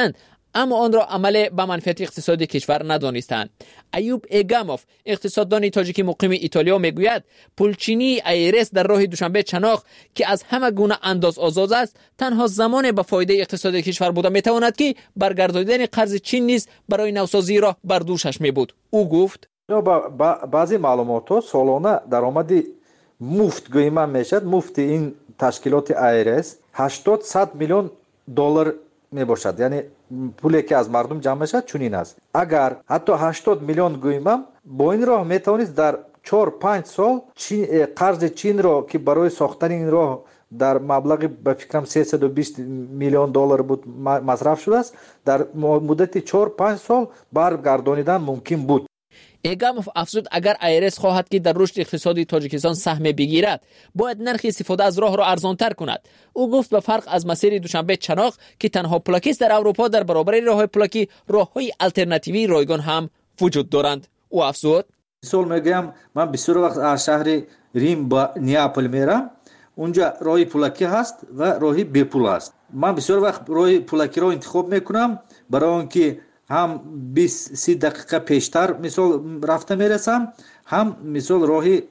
S10: اما آن را عمل به منفعت اقتصادی کشور ندانستند. ایوب ایگاموف اقتصاددان تاجیکی مقیم ایتالیا میگوید پولچینی ایرس در راه دوشنبه چناق که از همه گونه انداز آزاد است تنها زمان به فایده اقتصادی کشور بوده میتواند که برگرداندن قرض چین نیز برای نوسازی را بر دوشش می بود. او گفت
S3: با بعضی معلومات سالانه درآمدی مفت گویما میشد. مفت این تشکیلات ایرس هشتاد صد میلیون دلار می باشد. یعنی پولی که از مردم جمع شد چنین است. اگر حتی هشتاد میلیون گویمم با این راه می توانست در چهار پنج سال چین قرض چین را که برای ساختن این راه در مبلغ به فکرم سیصد و بیست میلیون دلار بود مصرف شده است، در مدت چهار پنج سال برگردانیدن ممکن بود.
S10: ایگاموف افزود اگر ایرس خواهد که در رشد اقتصادی تاجیکستان سهم بگیرد باید نرخ استفاده از راه را ارزانتر کند. او گفت به فرق از مسیر دوشنبه چناق که تنها پلاکی است در اروپا، در برابر راه پلاکی راههای الटरनेटिوی رایگان هم وجود دارند. او افزود
S3: مثال میگم من بسیار وقت از شهر ریم با نیاپل میرم، اونجا راه پلاکی هست و راه بی پول است. من بسیار وقت راه پلاکی را انتخاب میکنم برای اینکه هم بیست سی دقیقه پیشتر مثال رفته میرسم، هم مثال راهی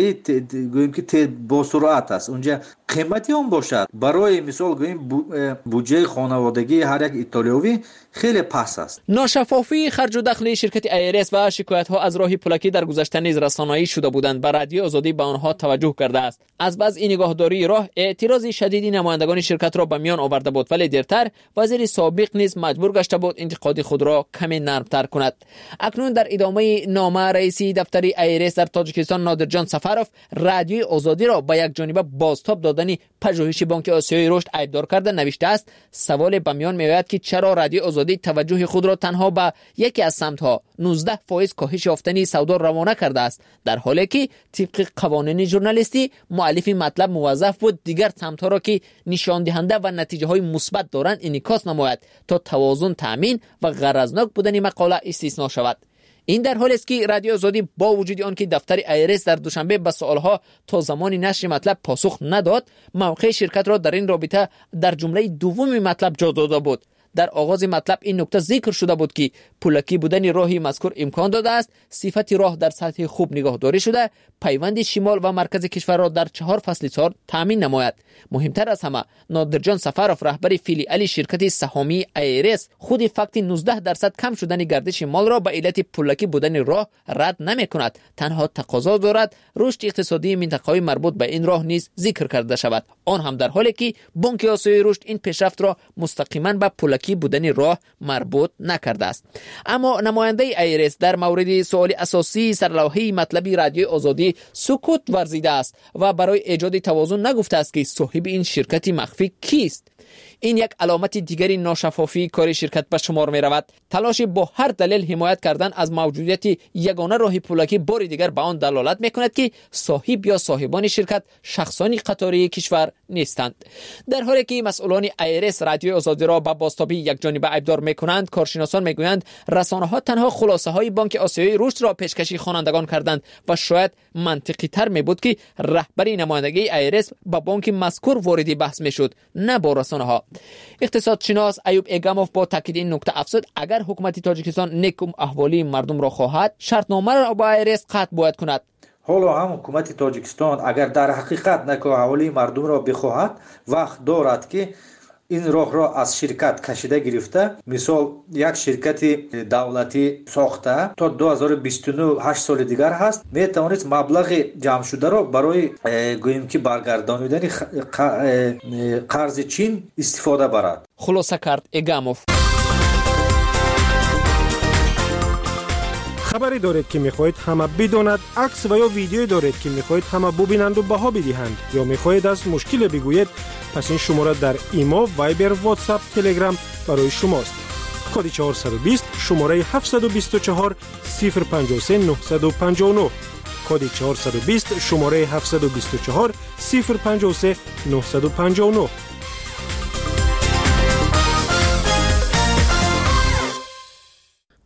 S3: گوییم که با سرعت است. اونجا قیمتی هم باشد برای مثال گوییم بودجه خانوادگی هر یک ایتالیایی خیلی پس است.
S10: ناشفافی خرج و دخل شرکت ایرس و شکایت ها از راه پلاکی در گذشته نیز رسانه‌ای شده بودند. بر رادیو آزادی به آنها توجه کرده است. از بعض این نگاهداری راه اعتراض شدیدی نمایندگان شرکت را به میان آورده بود، ولی دیرتر وزیر سابق نیز مجبور گشته بود انتقاد خود را کمی نرمتر کند. اکنون در ادامه نامه رئیس دفتر ایرس در تاجیکستان نادرجان سفروف رادیوی آزادی را به یک جانبه بازتاب دادن پژوهش بانک آسیای رشد ایبدار کرده نوشته است سوال به میان میآید که چرا رادیو آزادی توجه خود را تنها به یکی از سمت‌ها نوزده فاصله کاهش یافتنی سودا روانه کرده است، در حالی که طبق قوانین ژورنالیستی مؤلف مطلب موظف بود دیگر سمت‌ها را که نشان دهنده و نتیجه‌های مثبت دارند انعکاس نماید تا توازن تامین و غرضناک بودن مقاله استثنا شود. این در حالی است که رادیو آزادی با وجود آن که دفتر ایرس در دوشنبه به سوالها تا زمان نشر مطلب پاسخ نداد، موقع شرکت را در این رابطه در جمله دوم مطلب جا داده بود. در آغاز مطلب این نکته ذکر شده بود که پلاکی بودن راهی مذکور امکان داده است صفت راه در سطح خوب نگهداری شده پیوند شمال و مرکز کشور را در چهار فصل سال تامین نماید. مهمتر از همه نادرجان سفروف رهبر فیلیال شرکت سهامی ایرس خود فقط نوزده درصد کم شدن گردش مال را به علت پلاکی بودن راه رد نمی کند، تنها تقاضا دارد رشد اقتصادی منطقه‌های مربوط به این راه نیز ذکر کرده شود، آن هم در حالی که بانک آسیای رشد این پیشرفت را مستقیما به پلاکی بودن راه مربوط نکرده است. اما نماینده ایرس در مورد سوال اساسی سرلوحه مطلبی رادیو آزادی سکوت ورزیده است و برای ایجاد توازن نگفته است که صاحب این شرکت مخفی کیست. این یک علامت دیگری ناشفافی کار شرکت به شمار می رود. تلاش با هر دلیل حمایت کردن از موجودیت یگانه راه پلاکی بار دیگر به آن دلالت می کند که صاحب یا صاحبان شرکت شخصانی قطاری کشور نیستند. در حالی که مسئولان ایرس رادیو آزادی را به بازتابی یک جانبه ایبدار می کنند، کارشناسان می گویند رسانه ها تنها خلاصه های بانک آسیای رشد را پیشکشی خوانندگان کردند و شاید منطقی تر می بود که رهبری نمایندگی ایرس با بانک مذکور وارد بحث می شد، نه با رسانه ها. اقتصادشناس ایوب ایگاموف با تاکید این نکته افزود اگر حکومت تاجیکستان نیکم احوالی مردم را خواهد شرطنامه را با ایرس قطع باید کند.
S3: حالا هم حکومت تاجیکستان اگر در حقیقت نیکم احوالی مردم را بخواهد وقت دارد که این راه را از شرکت کشیده گرفته، مثال یک شرکت دولتی ساخته تا دو هزار و بیست و نه هشت سال دیگر هست می توانست مبلغ جمع شده را برای گوییم که برگردانیدن قرض چین استفاده برد.
S10: خلاصه کرد ایگاموف.
S22: خبری دارید که میخواهید همه بداند، عکس و یا ویدیویی دارید که میخواهید همه ببینند و بها بدهند، یا میخواهید از مشکل بگویید، پس این شماره در ایما، وایبر، واتساپ، تلگرام برای شماست. کد چهارصد و بیست شماره هفتصد و بیست و چهار صفر پنجاه و سه نهصد و پنجاه و نه. کد چهارصد و بیست شماره هفتصد و بیست و چهار صفر پنجاه و سه نهصد و پنجاه و نه.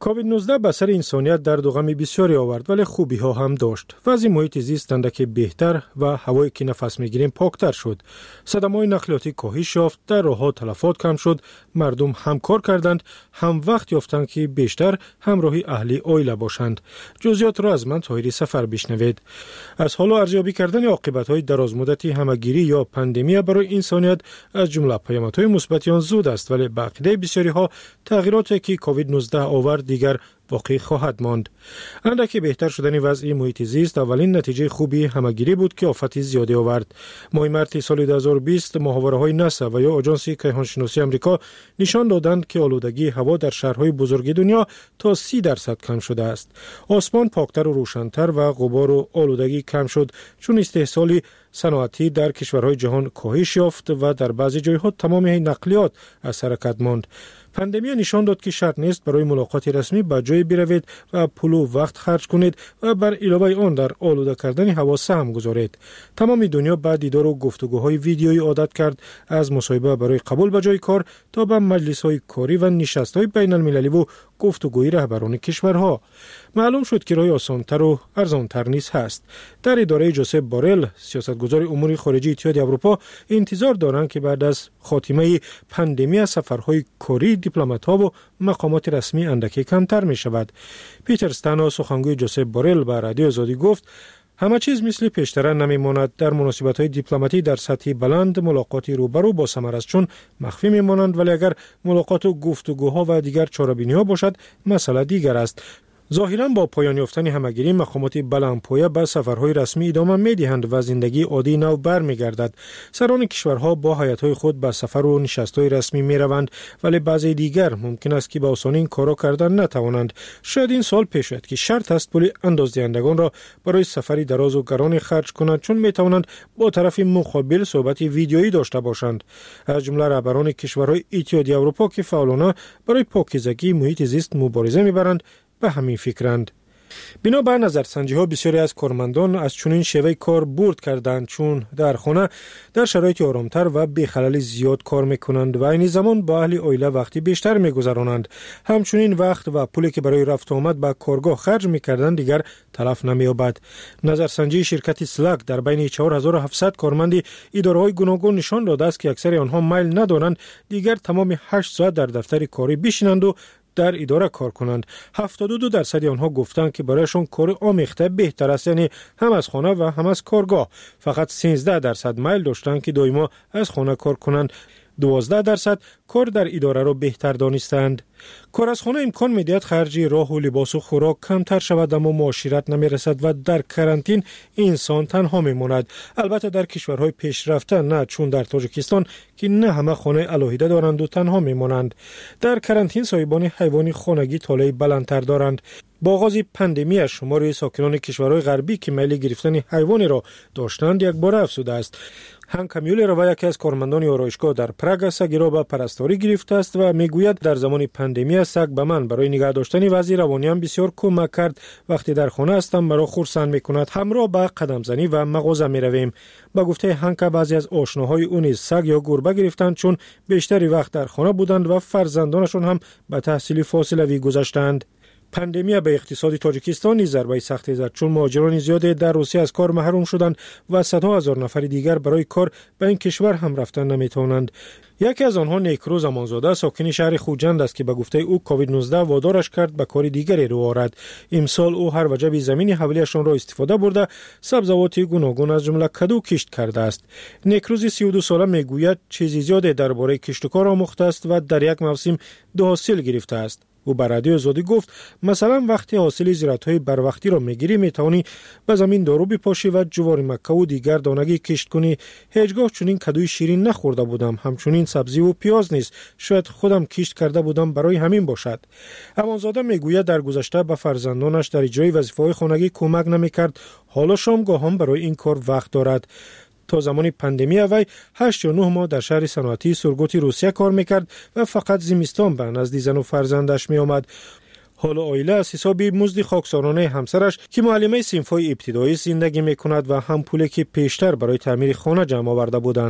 S22: کووید نوزده به سر انسانیت درد و غم بسیاری آورد ولی خوبی ها هم داشت. وضع محیط زیست اندکی بهتر و هوایی که نفس میگیریم پاکتر شد. صدمه‌های نقلیاتی کاهش یافت، در راه‌ها تلفات کم شد، مردم همکار کردند، هم وقت یافتند که بیشتر همراهی اهلی عائله باشند. جزئیات را از من طاهری سفر بشنوید. از حالا ارزیابی کردن عاقبت‌های درازمدتی همه‌گیری یا پاندمی برای انسانیت از جمله پیامدهای مثبت آن زود است، ولی به عقیده بسیاری‌ها تغییراتی که کووید نوزده آورد دیگر باقی خواهد ماند. اندکی بهتر شدن وضع محیط زیست اولین نتیجه خوبی همه‌گیری بود که آفت زیادی آورد. ماه مارس سال دو هزار و بیست ماهواره‌های ناسا و یا آژانس کیهانشناسی آمریکا نشان دادند که آلودگی هوا در شهرهای بزرگ دنیا تا سی درصد کم شده است. آسمان پاکتر و روشن‌تر و غبار و آلودگی کم شد چون استحصال صنعتی در کشورهای جهان کاهش یافت و در بعضی جایها تمام نقلیات از حرکت ماند. پاندمی نشان داد که شرط نیست برای ملاقات رسمی به جای بروید و پول و وقت خرج کنید و بر علاوه آن در آلوده کردن هوا سهم گذارید. تمام دنیا بعد دیدار و گفتگوهای ویدیویی عادت کرد، از مصاحبه برای قبول به جای کار تا به مجلس‌های کاری و نشست‌های بین‌المللی و گفتگوی رهبران کشورها. معلوم شد که راه آسان‌تر و ارزان‌تر نیز هست. در اداره جوزپ بورل، سیاستگزار امور خارجه اتحادیه اروپا، انتظار دارند که بعد از خاتمه پاندمی سفرهای کاری دیپلمات‌ها و مقامات رسمی اندکی کمتر می شود. پیتر استانا، سخنگوی جوزپ بورل، به رادیو آزادی گفت همه چیز مثل پیشتر نمی ماند. در مناسبت‌های دیپلماتی در سطح بلند ملاقاتی روبرو با ثمر است چون مخفی می مانند، ولی اگر ملاقات و گفتگوها و دیگر چاره‌بینی‌ها باشد مسئله دیگر است. ظاهراً با پایان یافتن همه‌گیری مقامات بلندپایه به سفرهای رسمی ادامه می‌دهند و زندگی عادی نو برمیگردد. سران کشورها با هیئت‌های خود به سفر و نشست‌های رسمی می‌روند، ولی بعضی دیگر ممکن است که به آسانی این کارا کردن نتوانند. شاید این سال پیش آید که شرط است پول اندازدهندگان را برای سفری دراز و گران خرج کنند چون می‌توانند با طرف مقابل صحبت ویدیویی داشته باشند. از جمله رهبران کشورهای اتحادیه اروپا که فعالانه برای پاکیزگی محیط زیست مبارزه می‌برند به همین فکرند. بنابر نظرسنجی‌ها بسیاری از کارمندان از چنین شیوه کار برد کردند چون در خانه در شرایط آرامتر و بی خلل زیاد کار میکنند و این زمان با اهل عائله وقتی بیشتر میگذرانند. همچنین وقت و پولی که برای رفت آمد به کارگاه خرج میکردند دیگر تلف نمییابد. نظرسنجی شرکت سلاک در بین چهار هزار و هفتصد کارمند اداره‌های گوناگون نشان داده است که اکثر آنها میل ندارند دیگر تمام هشت ساعت در دفتر کاری بشینند و در اداره کار کنند. هفتاد و دو درصد آنها گفتند که برایشان کار آمیخته بهتر است، یعنی هم از خانه و هم از کارگاه. فقط سیزده درصد میل داشتند که دائما از خانه کار کنند. دوازده درصد کار در اداره را بهتر دانستند. کار از خانه امکان می‌دهد خرج راه و لباس و خوراک کمتر شود، اما معاشرت نمی‌رسد و در کرانتین انسان تنها می‌ماند. البته در کشورهای پیشرفته نه، چون در تاجیکستان که نه همه خانه علاهیده دارند و تنها می‌مانند. در کرانتین صاحبان حیوان خانگی طالع بلندتر دارند. با آغاز پاندمی شمار ساکنان کشورهای غربی که میل گرفتن حیوانی را داشتند یک بار افزوده است. هانک میولر، یکی از کارمندان آرایشگاه در پراگ، سگی را به پرستاری گرفته است و میگوید در زمان پاندمی سگ به من برای نگه داشتن وضع روانیم بسیار کمک کرد. وقتی در خانه هستم مرا خرسند میکند، همراه به قدم زنی و مغازه میرویم. با گفته هانک بعضی از آشناهای او نیز سگ یا گربه گرفتند چون بیشتری وقت در خانه بودند و فرزندانشان هم به تحصیل فاصله‌ای گذاشتند. پاندمی به اقتصاد تاجیکستان نیز ضربه سختی زد چون مهاجران زیادی در روسیه از کار محروم شدند و صدها هزار نفر دیگر برای کار به این کشور هم رفتن نمیتوانند. یکی از آنها نیکرو زمانزاده ساکن شهر خوجند است که به گفته او کووید نوزده وادارش کرد به کار دیگری رو آورد. امسال او هر وجب زمین حولیشان را استفاده برده سبزوات گوناگون از جمله کدو کشت کرده است. نیکروز سی و دو ساله میگوید چیزی زیاد درباره کشت و کار آموخته است و در یک موسم دو حاصل گرفته است. او به رادیو آزادی گفت مثلا وقتی حاصل زراعت‌های بروقتی را میگیری میتوانی به زمین دارو بپاشی و جوار مکه و دیگر دانگی کشت کنی. هیچگاه چنین کدوی شیرین نخورده بودم، همچنین سبزی و پیاز نیست. شاید خودم کشت کرده بودم برای همین باشد. امانزاده میگوید در گذشته به فرزندانش در اجرای وظیفه‌های خانگی کمک نمیکرد، حالا شامگاه هم برای این کار وقت دارد. تا زمان پاندمی وی هشت یا نه ماه در شهر صنعتی سورگوت روسیه کار میکرد و فقط زمستان به نزد زن و فرزندش می آمد. حالا عائله از حساب مزد خاکسارانه همسرش که معلمه صنف‌های ابتدایی زندگی میکند و هم پولی که پیشتر برای تعمیر خانه جمع آورده بودند.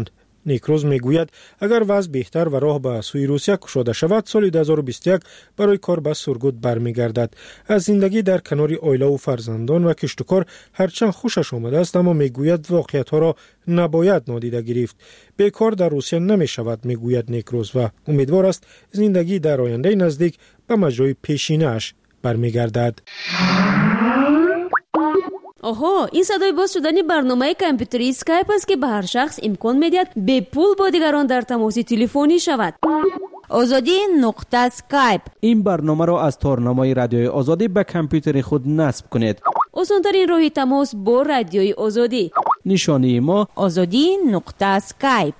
S22: نیکروز میگوید اگر وضع بهتر و راه به سوی روسیه گشوده شود سال دو هزار و بیست و یک برای کار به سرگود برمیگردد. از زندگی در کنار عائله و فرزندان و کشت و کار هرچند خوشش آمده است اما میگوید واقعیت ها را نباید نادیده گرفت. بیکار در روسیه نمی شود میگوید نیکروز و امیدوار است زندگی در آینده نزدیک به مجرای پیشینه‌اش برمیگردد.
S1: آها، این صدای باز شدن برنامه کامپیوتری اسکایپ است که به هر شخص امکان می‌دهد به پول با دیگران در تماس تلفنی شود.
S7: آزادی نقطه اسکایپ.
S8: این برنامه را از تارنمای رادیوی آزادی به کامپیوتر خود نصب کنید.
S1: آسان‌ترین راه تماس با رادیوی آزادی.
S8: نشانی ما
S7: آزادی نقطه اسکایپ.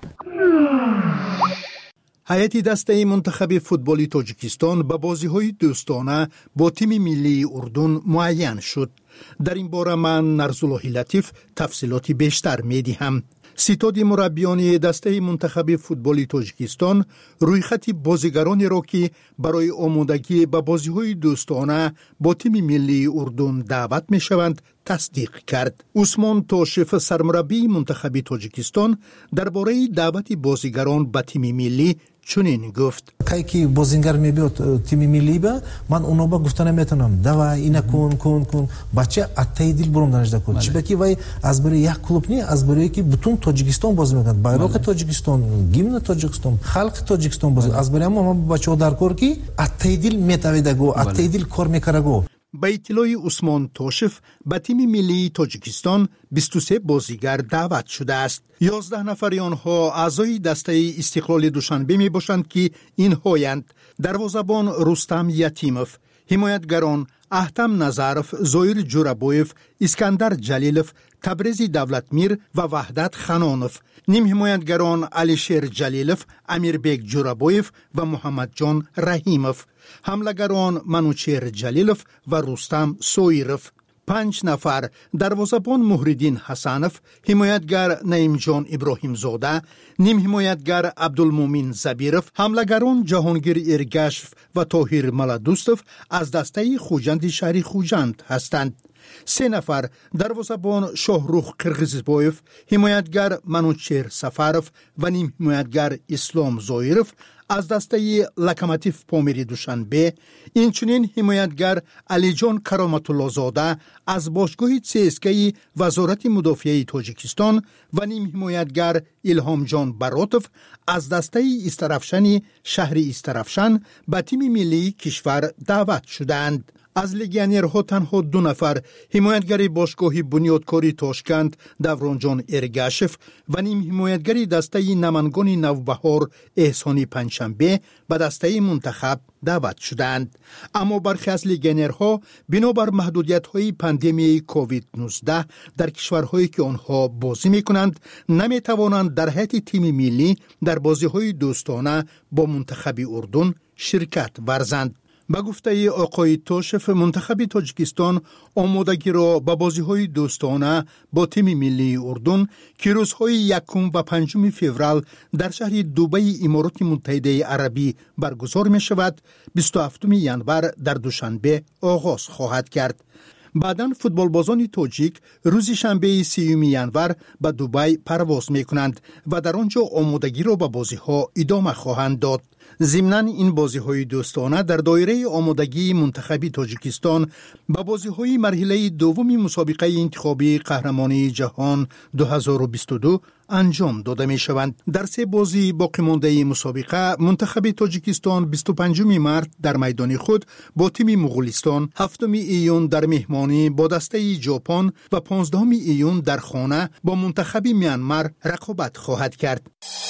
S2: هیئت دسته منتخب فوتبالی تاجیکستان به بازی‌های دوستانه با تیم ملی اردن معین شد. در این باره من نرزالله لطیف تفصیلاتی بیشتر می‌دهم. ستاد مربیان دسته منتخب فوتبالی تاجیکستان روی خط بازیگرانی را که برای آمادگی به بازی‌های دوستانه با تیم ملی اردن دعوت می‌شوند تصدیق کرد. عثمان توشف سرمربی منتخب تاجیکستان درباره دعوت بازیگران به تیم ملی چنین گفت:
S9: کی بازیگر میبیاد تیم ملی با من اونا با گفتن نمیتونم давай اینا کن کن کن بچه اتای دل برام دانشده کن چی بکی وای از برای یک کلوب نی از برای که بتون تاجیکستان بازی میکنن bayroq تاجیکستان گیمن تاجیکستان خلق تاجیکستان بازی از برای ما بچه‌ها در کار کی اتای دل میتویده گو اتای دل کار میکنه گو.
S2: با اطلاع عثمان توشف به تیم ملی تاجیکستان بیست و سه بازیگر دعوت شده است. یازده نفر آنها اعضای دسته استقلال دوشنبه می باشند که اینهایند: دروازه‌بان رستم یتیموف، حمایتگران احتم نظرف، زویر جورابویف، اسکندر جلیلوف، تبریز دولتمیر و وحدت خنانوف. نیم حمایتگران علیشیر جلیلوف، امیربیک جورابویف و محمد جان رحیموف. حملهگران منوچیر جلیلوف و رستم سویروف. پنج نفر: دروازه‌بان مهردین حسنوف، حمایتگر نعیم جان ابراهیم زاده، نیم حمایتگر عبدالمومن زبیروف. حملهگران جهانگیر ارگشف و طاهر ملادوستوف از دسته خوجند شهری خوجند هستند. سه نفر: دروازه‌بان شاهروخ قرغیزبایف، حمایتگر منوچیر سفروف و نیم حمایتگر اسلام زایروف از دسته لکماتیف پامیری دوشنبه. اینچنین حمایتگر علی جان کرامت الله زاده از باشگاه سی اس کی وزارت مدافعه تاجیکستان و نیم حمایتگر الهام جان براتوف از دسته استرافشن شهر استرافشن به تیم ملی کشور دعوت شدند. از لگیانرها تنها دو نفر: حمایتگر باشگاه بنیادکاری تاشکند دوران جان ارگشف و نیم حمایتگر دسته نمنگان نوبهار احسانی پنجشنبه به دسته منتخب دعوت شدند. اما برخی از لگیانرها بنابر محدودیت‌های پاندمی کووید نوزده در کشورهایی که آنها بازی می‌کنند نمی‌توانند در هیئت تیم ملی در بازی‌های دوستانه با منتخب اردن شرکت ورزند. با گفته آقای توشف، منتخب تاجیکستان آمادگی را به بازی‌های دوستانه با تیم ملی اردن که روزهای یکم و پنجم فوریه در شهر دبی امارات متحده عربی برگزار می شود بیست و هفتم ژانویه در دوشنبه آغاز خواهد کرد. بعداً فوتبالبازان تاجیک روز شنبه سیوم ژانویه به دبی پرواز می کنند و در آنجا آمادگی را به بازی‌ها ادامه خواهند داد. ضمناً این بازی‌های دوستانه در دایره آمادگی منتخب تاجیکستان با بازی‌های مرحله دوم مسابقه انتخابی قهرمانی جهان دو هزار و بیست و دو انجام داده می‌شوند. در سه بازی باقی مانده مسابقه منتخب تاجیکستان بیست و پنجم مارس در میدان خود با تیم مغولستان، هفتم ایون در مهمانی با دسته ژاپن و پانزدهم ایون در خانه با منتخب میانمار رقابت خواهد کرد.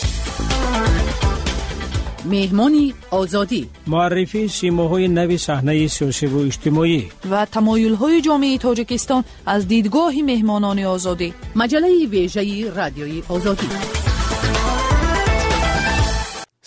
S24: مهمانی آزادی،
S22: معرفی سیماهای نو صحنه سیاسی و اجتماعی
S24: و تمایل‌های جامعه تاجیکستان از دیدگاه مهمانان آزادی. مجله ویژه رادیوی آزادی.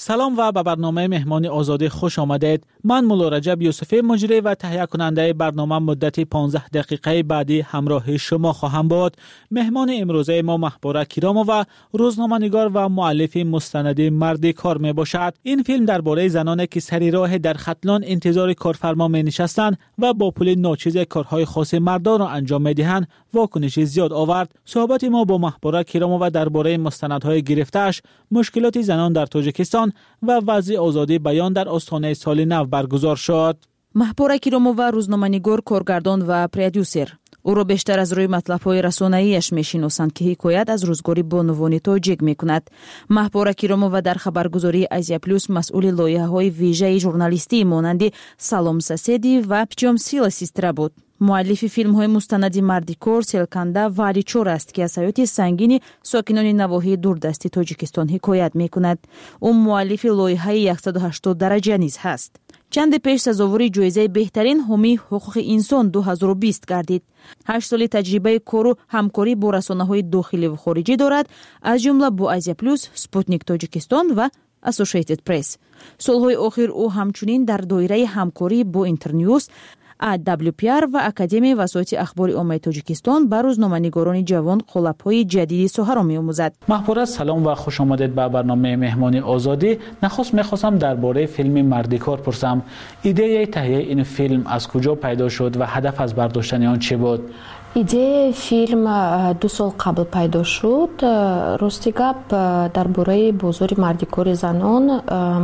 S23: سلام و به برنامه مهمان آزادی خوش آمدید. من مولا رجب یوسفی مجری و تهیه کننده برنامه مدت پانزده دقیقه بعدی همراه شما خواهم بود. مهمان امروزه ما محبوره کیرامو و روزنامه‌نگار و مؤلف مستند مرد کار می باشد. این فیلم درباره زنانی که سری راه در ختلان انتظار کارفرما می نشستند و با پول ناچیز کارهای خاص مردان را انجام می دهند واکنش زیاد آورد. صحبت ما با محبوره کیرامو و درباره مستندهای گرفته‌اش، مشکلات زنان در تاجیکستان و وضع آزادی بیان در آستانه سال نو برگزار شد.
S24: محبوره کیرامو و روزنامه‌نگار، کارگردان و پرودیوسر. او را بیشتر از روی مطلب‌های رسانه‌ایش می‌شناسند که حکایت از روزگاری بانوانی تاجیک می‌کند. محبوره کیرامو و در خبرگزاری آزیا پلوس مسئول لایحه‌های ویژه ژورنالیستی مانند سالوم ساسیدی و پیچام سیلا سیسترا بود. مؤلف فیلم‌های مستند مردی کار، سلکنده و علیچور است که از حیات سنگین ساکنان نواحی دوردستی تاجیکستان حکایت می‌کند. او مؤلف لایحه صد و هشتاد درجه نیز هست. چند پیش سزاوار جایزه بهترین حامی حقوق انسان دو هزار و بیست گردید. هشت سال تجربه کار و همکاری با رسانه‌های داخلی و خارجی دارد، از جمله با آزیا پلوس، سپوتنیک تاجیکستان و اسوسییتد پرس. سالهای آخر او همچنین در دایره همکاری با اینترنیوز، دبلیو پی آر و اکادمی وسایط اخبار عامه تاجیکستان به روزنامه‌نگاران جوان قالب‌های جدیدی ساحه را می‌آموزد.
S23: محبوره سلام و خوش آمدید به برنامه مهمان آزادی. نخست می‌خواستم درباره فیلم مردی کار پرسم. ایده تهیه این فیلم از کجا پیدا شد و هدف از برداشتن آن چه بود؟
S11: ایده فیلم دو سال قبل پیدا شد. راستی گپ درباره بازار مردی کار زنان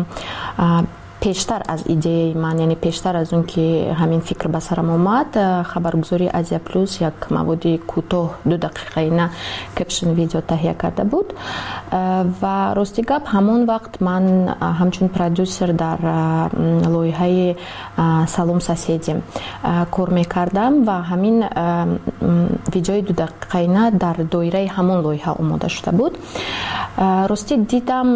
S11: پیشتر از ایده من، یعنی پیشتر از اون که همین فکر به سرم آمد، خبرگزاری آزیا پلوس یک مواد کوتاه دو دقیقه نه کپشن ویدیو تهیه کرده بود و راستی گپ همون وقت من همچون پرودیوسر در لایحه سالوم ساسیدی کار میکردم و همین ویدیوی دو دقیقه نه در دایره همون لایحه آماده شده بود. راستی دیدم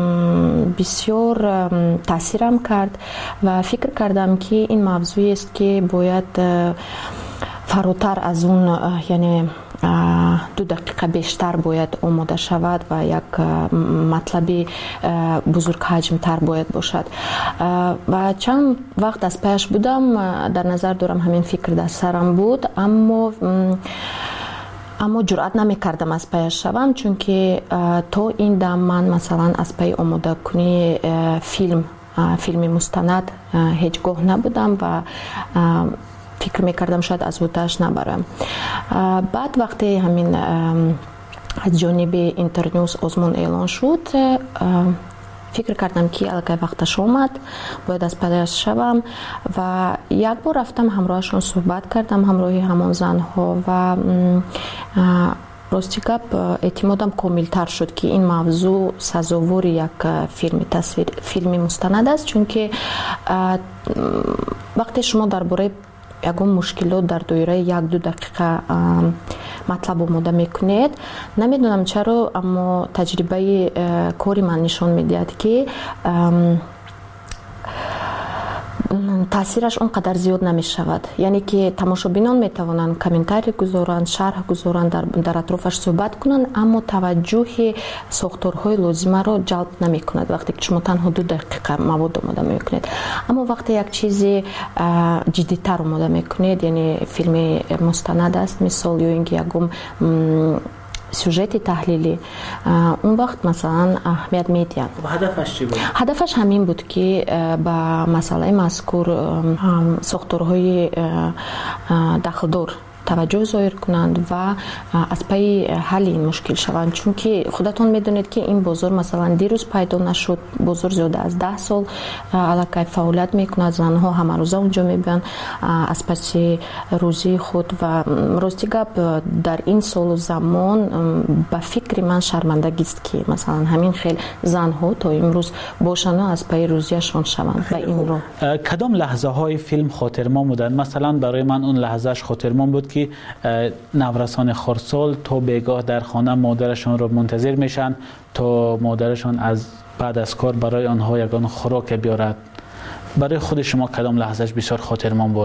S11: بسیار تاثیرم کرد و فکر کردم که این موضوعی است که باید فراتر از اون، یعنی دو دقیقه بیشتر باید آماده شود و یک مطلبی بزرگ حجم تر باید باشد و چند وقت از پیش بودم در نظر دارم همین فکر در سرم بود، اما اما جرأت نمی کردم از پیش شوم، چون که تا این دم من مثلا از پی آماده کنی فیلم فیلم مستند هیچگاه نبودم و فکر میکردم شاید از وقتش نبرم. بعد وقتی همین از جانب اینترنیوز آزمون اعلان شد، فکر کردم که الگه وقتش آمد باید از پیش شوم و یک بار رفتم همراهشون صحبت کردم، همراهی همان زنها و راستی گپ اعتمادم کاملتر شد که این موضوع سزاوار یک فیلم تصویر فیلم مستند است، چون که وقتی شما درباره یگان مشکلات در دایره یک دو دقیقه مطلب آماده میکنید، نمیدونم چرا اما تجربه کاری من نشان میدهد که تاثیرش اونقدر زیاد نمی شود، یعنی که تماشابینان می توانند کامنتاری گذارند، شرح گذارند، در, در اطرافش صحبت کنند، اما توجه ساختارهای لازمه را جلب نمی کند وقتی که شما تنها دو دقیقه مواد آماده می کنید. اما وقتی یک چیز جدی‌تر آماده می کنید، یعنی فیلم مستند است مثال یا اینکه یکم سوژت تحلیلی، اون وقت مثلا اهمیت میدیم.
S23: هدفش چی بود؟
S11: هدفش همین بود که با مسئله مذکور ساختارهای داخلدار توجه ظاهر کنند و از پی حل این مشکل شوند، چون که خودتون میدونید که این بازار مثلا دیروز پیدا نشد. بازار زیاده از ده سال علاقه فعالیت میکند، زنها همه روزه اونجا میبین از پس روزی خود و راستی گپ در این سال و زمان به فکر من شرمندگی است که مثلا همین خیلی زنها تا امروز باشن از پی روزیشون شوند و این رو.
S23: کدام لحظه های فیلم خاطرمان بودن؟ مثلا برای من اون لحظهش خاطرمان بود که نورسان خردسال تا بیگاه در خانه مادرشان را منتظر میشن تا مادرشان از بعد از کار برای آنها یگان خوراک بیارد. برای خود شما کدام لحظهش بسیار خاطرمان بود؟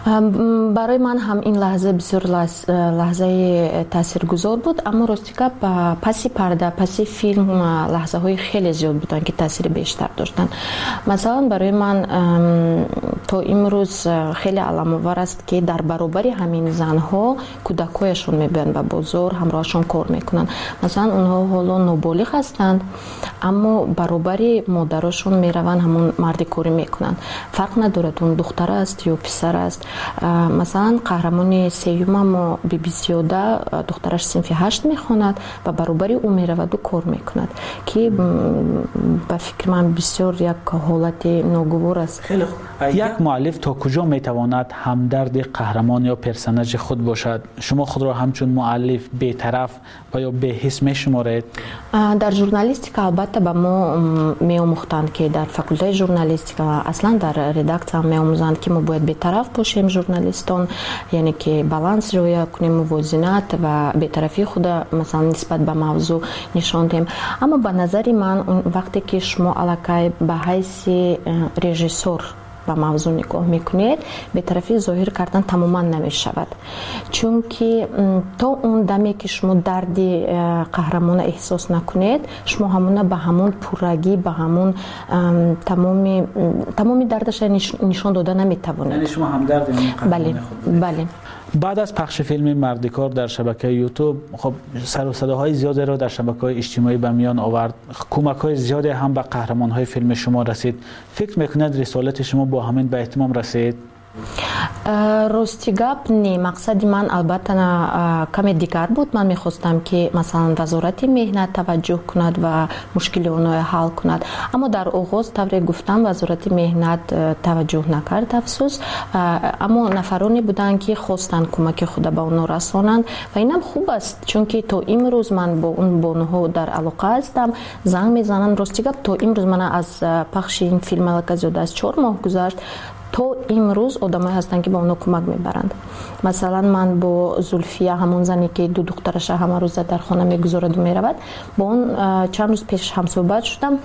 S11: برای من هم این لحظه بسیار لحظه تاثیرگذار بود، اما راستی که پسی پرده پسی فیلم لحظه های خیلی زیاد بودن که تاثیر بیشتر داشتن. مثلا برای من تا امروز خیلی علام‌آور است که در برابر همین زنها کودکایشون میبرن و بازار همراهشون کار میکنن. مثلا اونها حالا نابالغ هستند اما برابر مادرشون میرون همون مردی کاری میکنن، فرق ندارد اون دختر است یا پسر است. مثلا قهرمان سیوم ما بی بی زیاده دخترش صنف هشت میخواند و برابر او میرود و کار میکند که به فکر من بسیار یک حالت ناگوار است.
S23: خیلی خوب. یک مؤلف تا کجا میتواند همدرد قهرمان یا پرسنج خود باشد؟ شما خود را همچون مؤلف بی‌طرف و یا بی‌حس میشمارید؟
S11: در ژورنالیستیک البته به ما میآموختند که در فاکولته ژورنالیستیک اصلا در ردکتور هم میآموزند که ما باید بی‌طرف باشیم ژورنالیستان، یعنی که بالانس رعایت کنیم، موازنت و بی‌طرفی خود مثلا نسبت به موضوع نشان دهیم. اما به نظر من وقتی که شما الکی به حیث رژیسور به موضوع نگاه میکنید بی‌طرفی ظاهر کردن تماما نمیشود، چون که تا اون دمی که شما درد قهرمان احساس نکنید شما همون به همون پررگی به همون تمامی تمامی دردش نشان داده نمیتوانید.
S23: یعنی شما هم درد این
S11: بله بله.
S23: بعد از پخش فیلم مردکار در شبکه یوتیوب خب سر و صداهای زیادی را در شبکه‌های اجتماعی به میان آورد، کمک‌های زیادی هم به قهرمان‌های فیلم شما رسید. فکر می‌کنید رسالت شما با همین به اتمام رسید؟
S11: راستی گپ نه، مقصد من البته کمی دیگر بود. من میخواستم که مثلا وزارت مهنت توجه کند و مشکل اونها حل کند، اما در آغاز طوری گفتم وزارت مهنت توجه نکرد افسوس، اما نفرانی بودن که خواستن کمک خود به اونها رسانند و اینم خوب است، چون که تا امروز من با اون بانوها در علاقه هستم، زنگ میزنن. راستی گپ تا امروز من از پخش این فیلم البته زیاد از چهار ماه گذشت تا امروز آدمایی هستن که با اونا کمک میبرند. مثلا من با زلفیه همون زنی که دو دخترش همه روز در خانه میگذارد و میرود، با اون چند روز پیش هم صحبت شدم.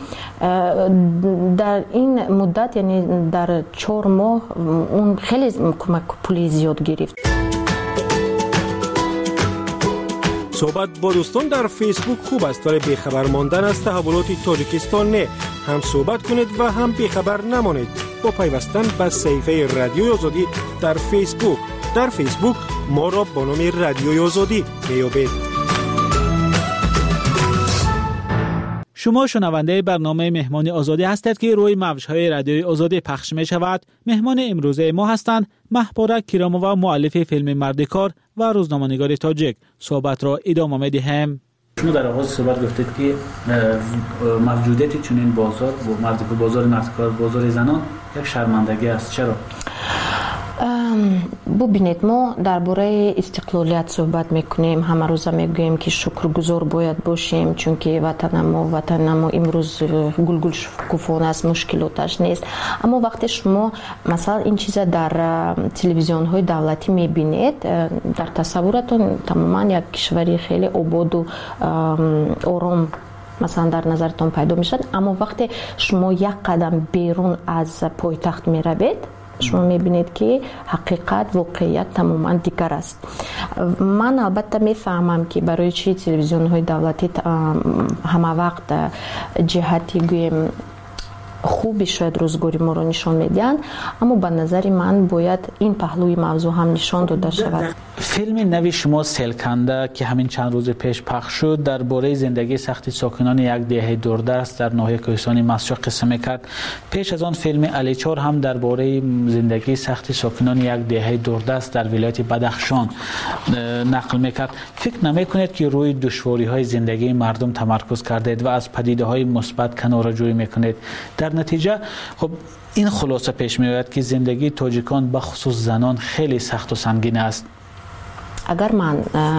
S11: در این مدت یعنی در چهار ماه اون خیلی کمک پولی زیاد گرفت.
S22: صحبت با دوستان در فیسبوک خوب است ولی بیخبر ماندن از تحولات تاجیکستان نه. هم صحبت کنید و هم بیخبر نمانید با پیوستن به صفحه رادیوی آزادی در فیسبوک. در فیسبوک ما را با نام رادیوی آزادی میابید.
S23: شما شنونده برنامه مهمان آزادی هستید که روی موج‌های رادیوی آزادی پخش می شود. مهمان امروزه ما هستند محبوره کیرامووا، مؤلف فیلم مردکار و روزنامه‌نگار تاجیک. صحبت را ادامه می‌دهیم. شما در آغاز صحبت گفتید که موجودیت چنین بازار و مردکار، بازار مردکار، بازار زنان یک شرمندگی است. چرا؟
S11: ببینید ما درباره استقلالیت صحبت میکنیم، همه روزه میگوییم که شکرگزار باید باشیم چون که وطن ما وطن ما امروز گلگل شکوفانه است، مشکلاتش نیست. اما وقتی شما مثلا این چیزا در تلویزیون های دولتی میبینید، در تصورتون تماما یک کشوری خیلی آباد و آرام مثلا در نظرتون پیدا میشد، اما وقتی شما یک قدم بیرون از پایتخت میروید شما میبینید که حقیقت واقعیت تماما دیگر است. من البته میفهمم که برای چی تلویزیون های دولتی همه وقت جهتی گویم خوبی شاید روزگاری ما رو نشان میدن، اما به نظر من باید این پهلوی موضوع هم نشان داده شود.
S23: فیلم نوی شما سیلکنده که همین چند روز پیش پخش شد درباره زندگی سختی ساکنان یک دهه دوردست در ناحیه کوهستان مسجد قصه میکرد. پیش از آن فیلم علی چار هم درباره زندگی سختی ساکنان یک دهه دوردست در ولایت بدخشان نقل میکرد. فکر نمیکنید که روی دشواری های زندگی مردم تمرکز کردید و از پدیده های مثبت کناره‌جویی میکنید؟ در نتیجه خب این خلاصه پیش میآید که زندگی تاجیکان به خصوص زنان خیلی سخت و سنگین است.
S11: اگر من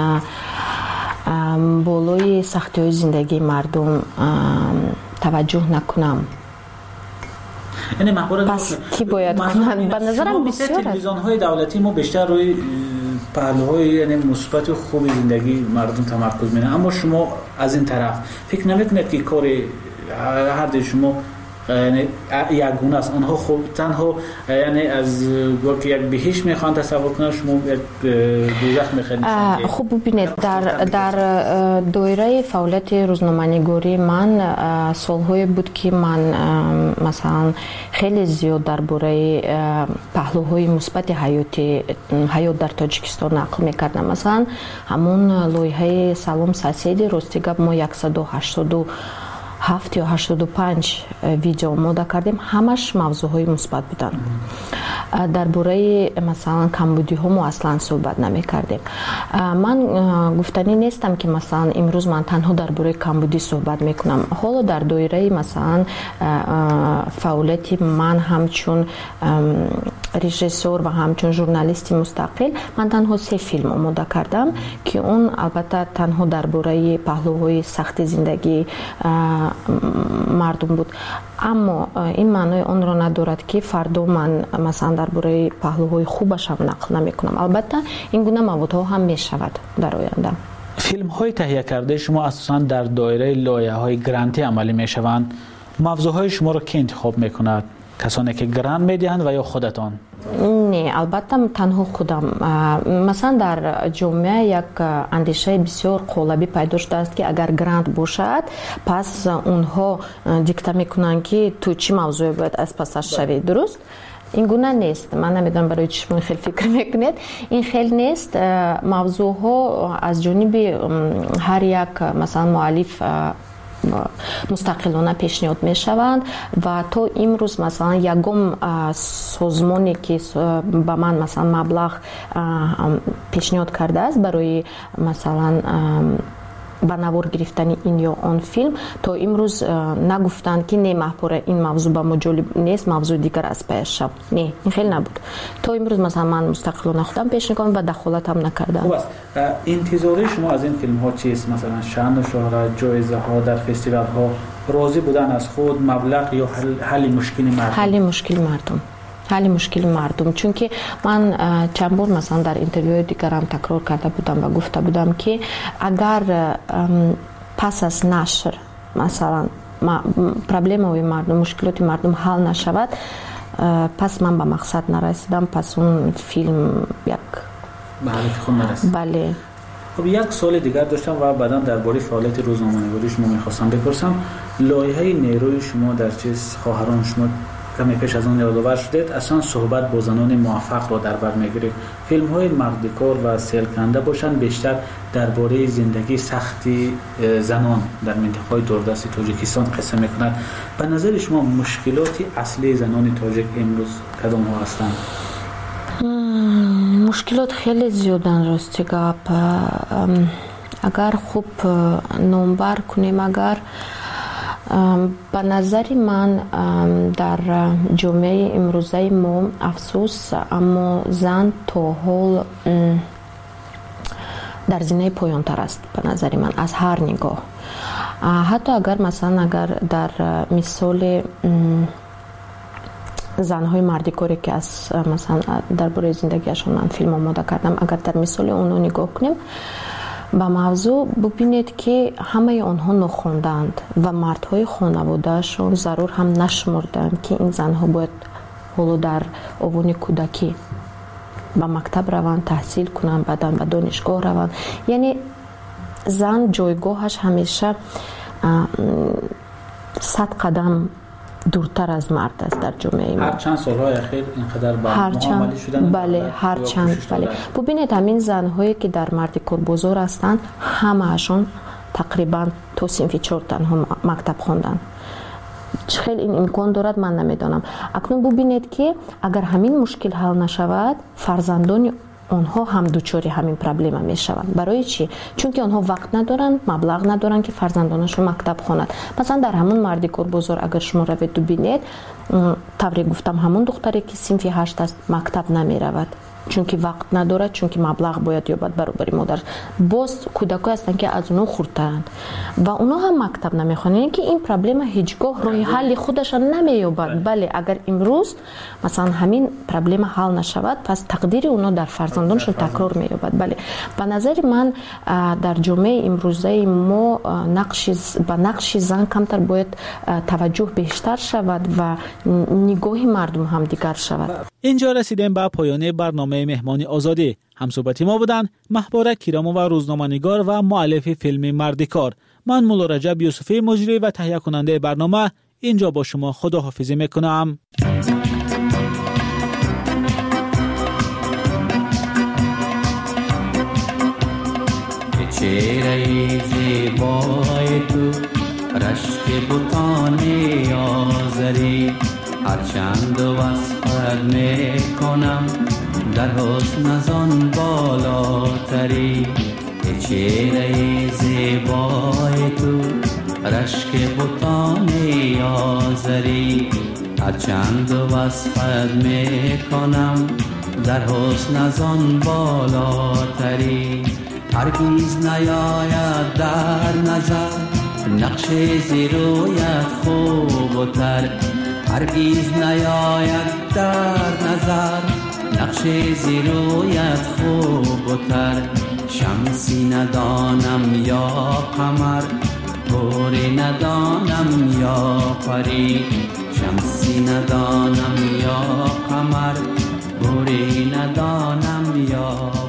S11: بالای سختی های زندگی مردم توجه نکنم
S23: یعنی
S11: پس کی باید کنند؟ به نظرم بسیار است.
S23: تلویزیون های دولتی ما بیشتر روی پهلوهای یعنی مثبت و خوب زندگی مردم تمرکز می‌کنند، اما شما از این طرف فکر نمی‌کنید که کار هر دو شما یعنی یگونه است. آنها خوب تنها یعنی از وقت یک بهشت میخوان تصور کنن، شما یک دوزخ میخواین.
S11: خوب ببینید در در دایره فعالیت روزنامه‌نگاری من سالهای بود که من مثلا خیلی زیاد درباره پهلوهای مثبت حیاتی حیات در تاجیکستان نقل میکردم. مثلا همون لایحه سلام ساسیدی راستی گپ ما صد و هشتاد و هفت یا هشتاد و پنج ویدیو آماده کردیم، همش موضوعهای مثبت بودن. درباره مثلا کمبودی ها ما اصلا صحبت نمی کردیم. من گفتنی نیستم که مثلا امروز من تنها درباره کمبودی صحبت میکنم. حالا در دایره مثلا فعالیت من همچون رژیسور و همچون ژورنالیست مستقل من تنها سه فیلم آماده کردم که اون البته تنها درباره پهلوهای سخت زندگی مردم بود، اما این معنای آن را ندارد که فردا من مثلا درباره پهلوهای خوبش هم نقل نمی کنم. البته این گونه موضوع هم می شود در آینده.
S23: فیلم های تهیه کرده شما اساسا در دایره لایحه های گرانتی عملی می شوند. موضوع های شما را که انتخاب می کند؟ کسانی که گرانت می دهند و یا خودتان؟
S11: نه، البته تنها خودم. مثلا در جامعه یک اندیشه بسیار قالبی پیدا شده است که اگر گرانت باشد پس اونها دیکته میکنن که تو چی موضوع باید از پسش شوی. درست؟ این گونه نیست. من نمیدونم برای چی شما خیلی فکر میکنید. این خیلی نیست. موضوع ها از جانب هر یک مثلا مؤلف مستقلانه پیشنهاد می شوند و تا امروز مثلا یگم سازمانی که به من مثلا مبلغ پیشنهاد کرده است برای مثلا به نوار گرفتن این یا آن فیلم، تا امروز نگفتند که نه محپوره این موضوع به ما جالب نیست، موضوع دیگر از پیش شد. نه، این خیلی نبود. تا امروز مثلا من مستقلانه خودم پیش میکنم و دخالت هم نکردم.
S23: خوب است. انتظار شما از این فیلم ها چیست؟ مثلا شأن و شهرت، جایزه ها در فستیوال ها، راضی بودن از خود، مبلغ یا حل, حل مشکل مردم؟
S11: حل مشکل مردم. حل مشکل مردم. چون که من چند بار مثلا در اینترویو دیگر هم تکرار کرده بودم و گفته بودم که اگر پس از نشر مثلا پرابلم های مردم، مشکلات مردم حل نشود، پس من به مقصد نرسیدم، پس اون فیلم یک
S23: به هدف خود نرسید.
S11: بله.
S23: خب یک سوال دیگر داشتم و بعدا درباره فعالیت روزنامه‌نگاری شما می‌خواستم بپرسم. لایحه نیروی شما در چیز خواهران شما کمی پیش از آن یادآور شدید، اصلا صحبت با زنان موفق را در بر میگیرید. فیلم های مردکار و سیلکنده باشند بیشتر درباره زندگی سختی زنان در منطقه دوردست تاجیکستان قصه میکنند. به نظر شما مشکلات اصلی زنان تاجیک امروز کدام ها هستند؟
S11: مشکلات خیلی زیادن راستی گپ. اگر خوب نمبر کنیم، اگر به نظر من در جامعه امروزه ما افسوس، اما زن تا حال در زینه پایان تر است به نظر من از هر نگاه. حتی اگر مثلا اگر در مثال زنهای مردکاری که از مثلا درباره زندگیشون من فیلم آماده کردم، اگر در مثال اونو نگاه کنیم به موضوع، ببینید که همه آنها نخوندند و مردهای خانوادهشون ضرور هم نشمردند که این زنها باید حالا در اوان کودکی به مکتب روند، تحصیل کنند، بعداً به دانشگاه روند. یعنی زن جایگاهش همیشه صد قدم دورتر از مرد است در جامعه ما.
S23: هر چند سالهای اخیر اینقدر با معامله شدن.
S11: بله، هر چند. بله. ببینید همین زنهایی که در مردکار بازار هستند، همه‌شون تقریبا تو صنف چهار تنها مکتب خواندن. خیلی این امکان دارد من نمیدانم. اکنون ببینید که اگر همین مشکل حل نشود، فرزندان آنها هم دوچاری همین پرابلم می شوند. برای چی؟ چون که آنها وقت ندارن، مبلغ ندارن که فرزندانشون مکتب خواند. مثلا در همون مردکار بازار اگر شما روید و ببینید، طوری گفتم همون دختری که صنف هشت است مکتب نمی رود. чунки вақт надорад, чунки маблағ бояд ёбад баробари модар. боз кӯдакҳое ҳастанд ки аз онҳо хурдтаранд ва онҳо ҳам мактаб намехонанд, ки ин проблема ҳеҷ гоҳ роҳи ҳалли худашон намеёбад. бале агар имрӯз масалан ҳамин проблема ҳал нашавад, пас тақдири онҳо дар фарзандонашон такрор меёбад. бале ба назари ман дар ҷомеаи имрӯзаи мо нақши ба нақши зан камтар бояд таваҷҷӯҳ бештар шавад ва нигоҳи мардум ҳам дигар шавад.
S23: اینجا رسیدیم به پایان برنامه مهمان آزادی. همصحبتی ما بودند محبوره کیرامووا روزنامه‌نگار و مؤلف فیلم مردکار. من مولا رجب یوسفی مجری و تهیه کننده برنامه اینجا با شما خداحافظی میکنم.
S12: چهره زیبای تو رشک بوتانی آزری هرچند وصفت میکنم در حسن زان بالاتری چهره زیبای تو رشک بوتانی آزری هرچند وصفت میکنم در حسن زان بالاتری هرگیز نیاید در نظر نقش زیرویت خوب و تر هرگیز نیاید در نظر نقش زیرویت خوب و تر شمسی ندانم یا قمر گوری ندانم یا پری شمسی ندانم یا قمر گوری ندانم یا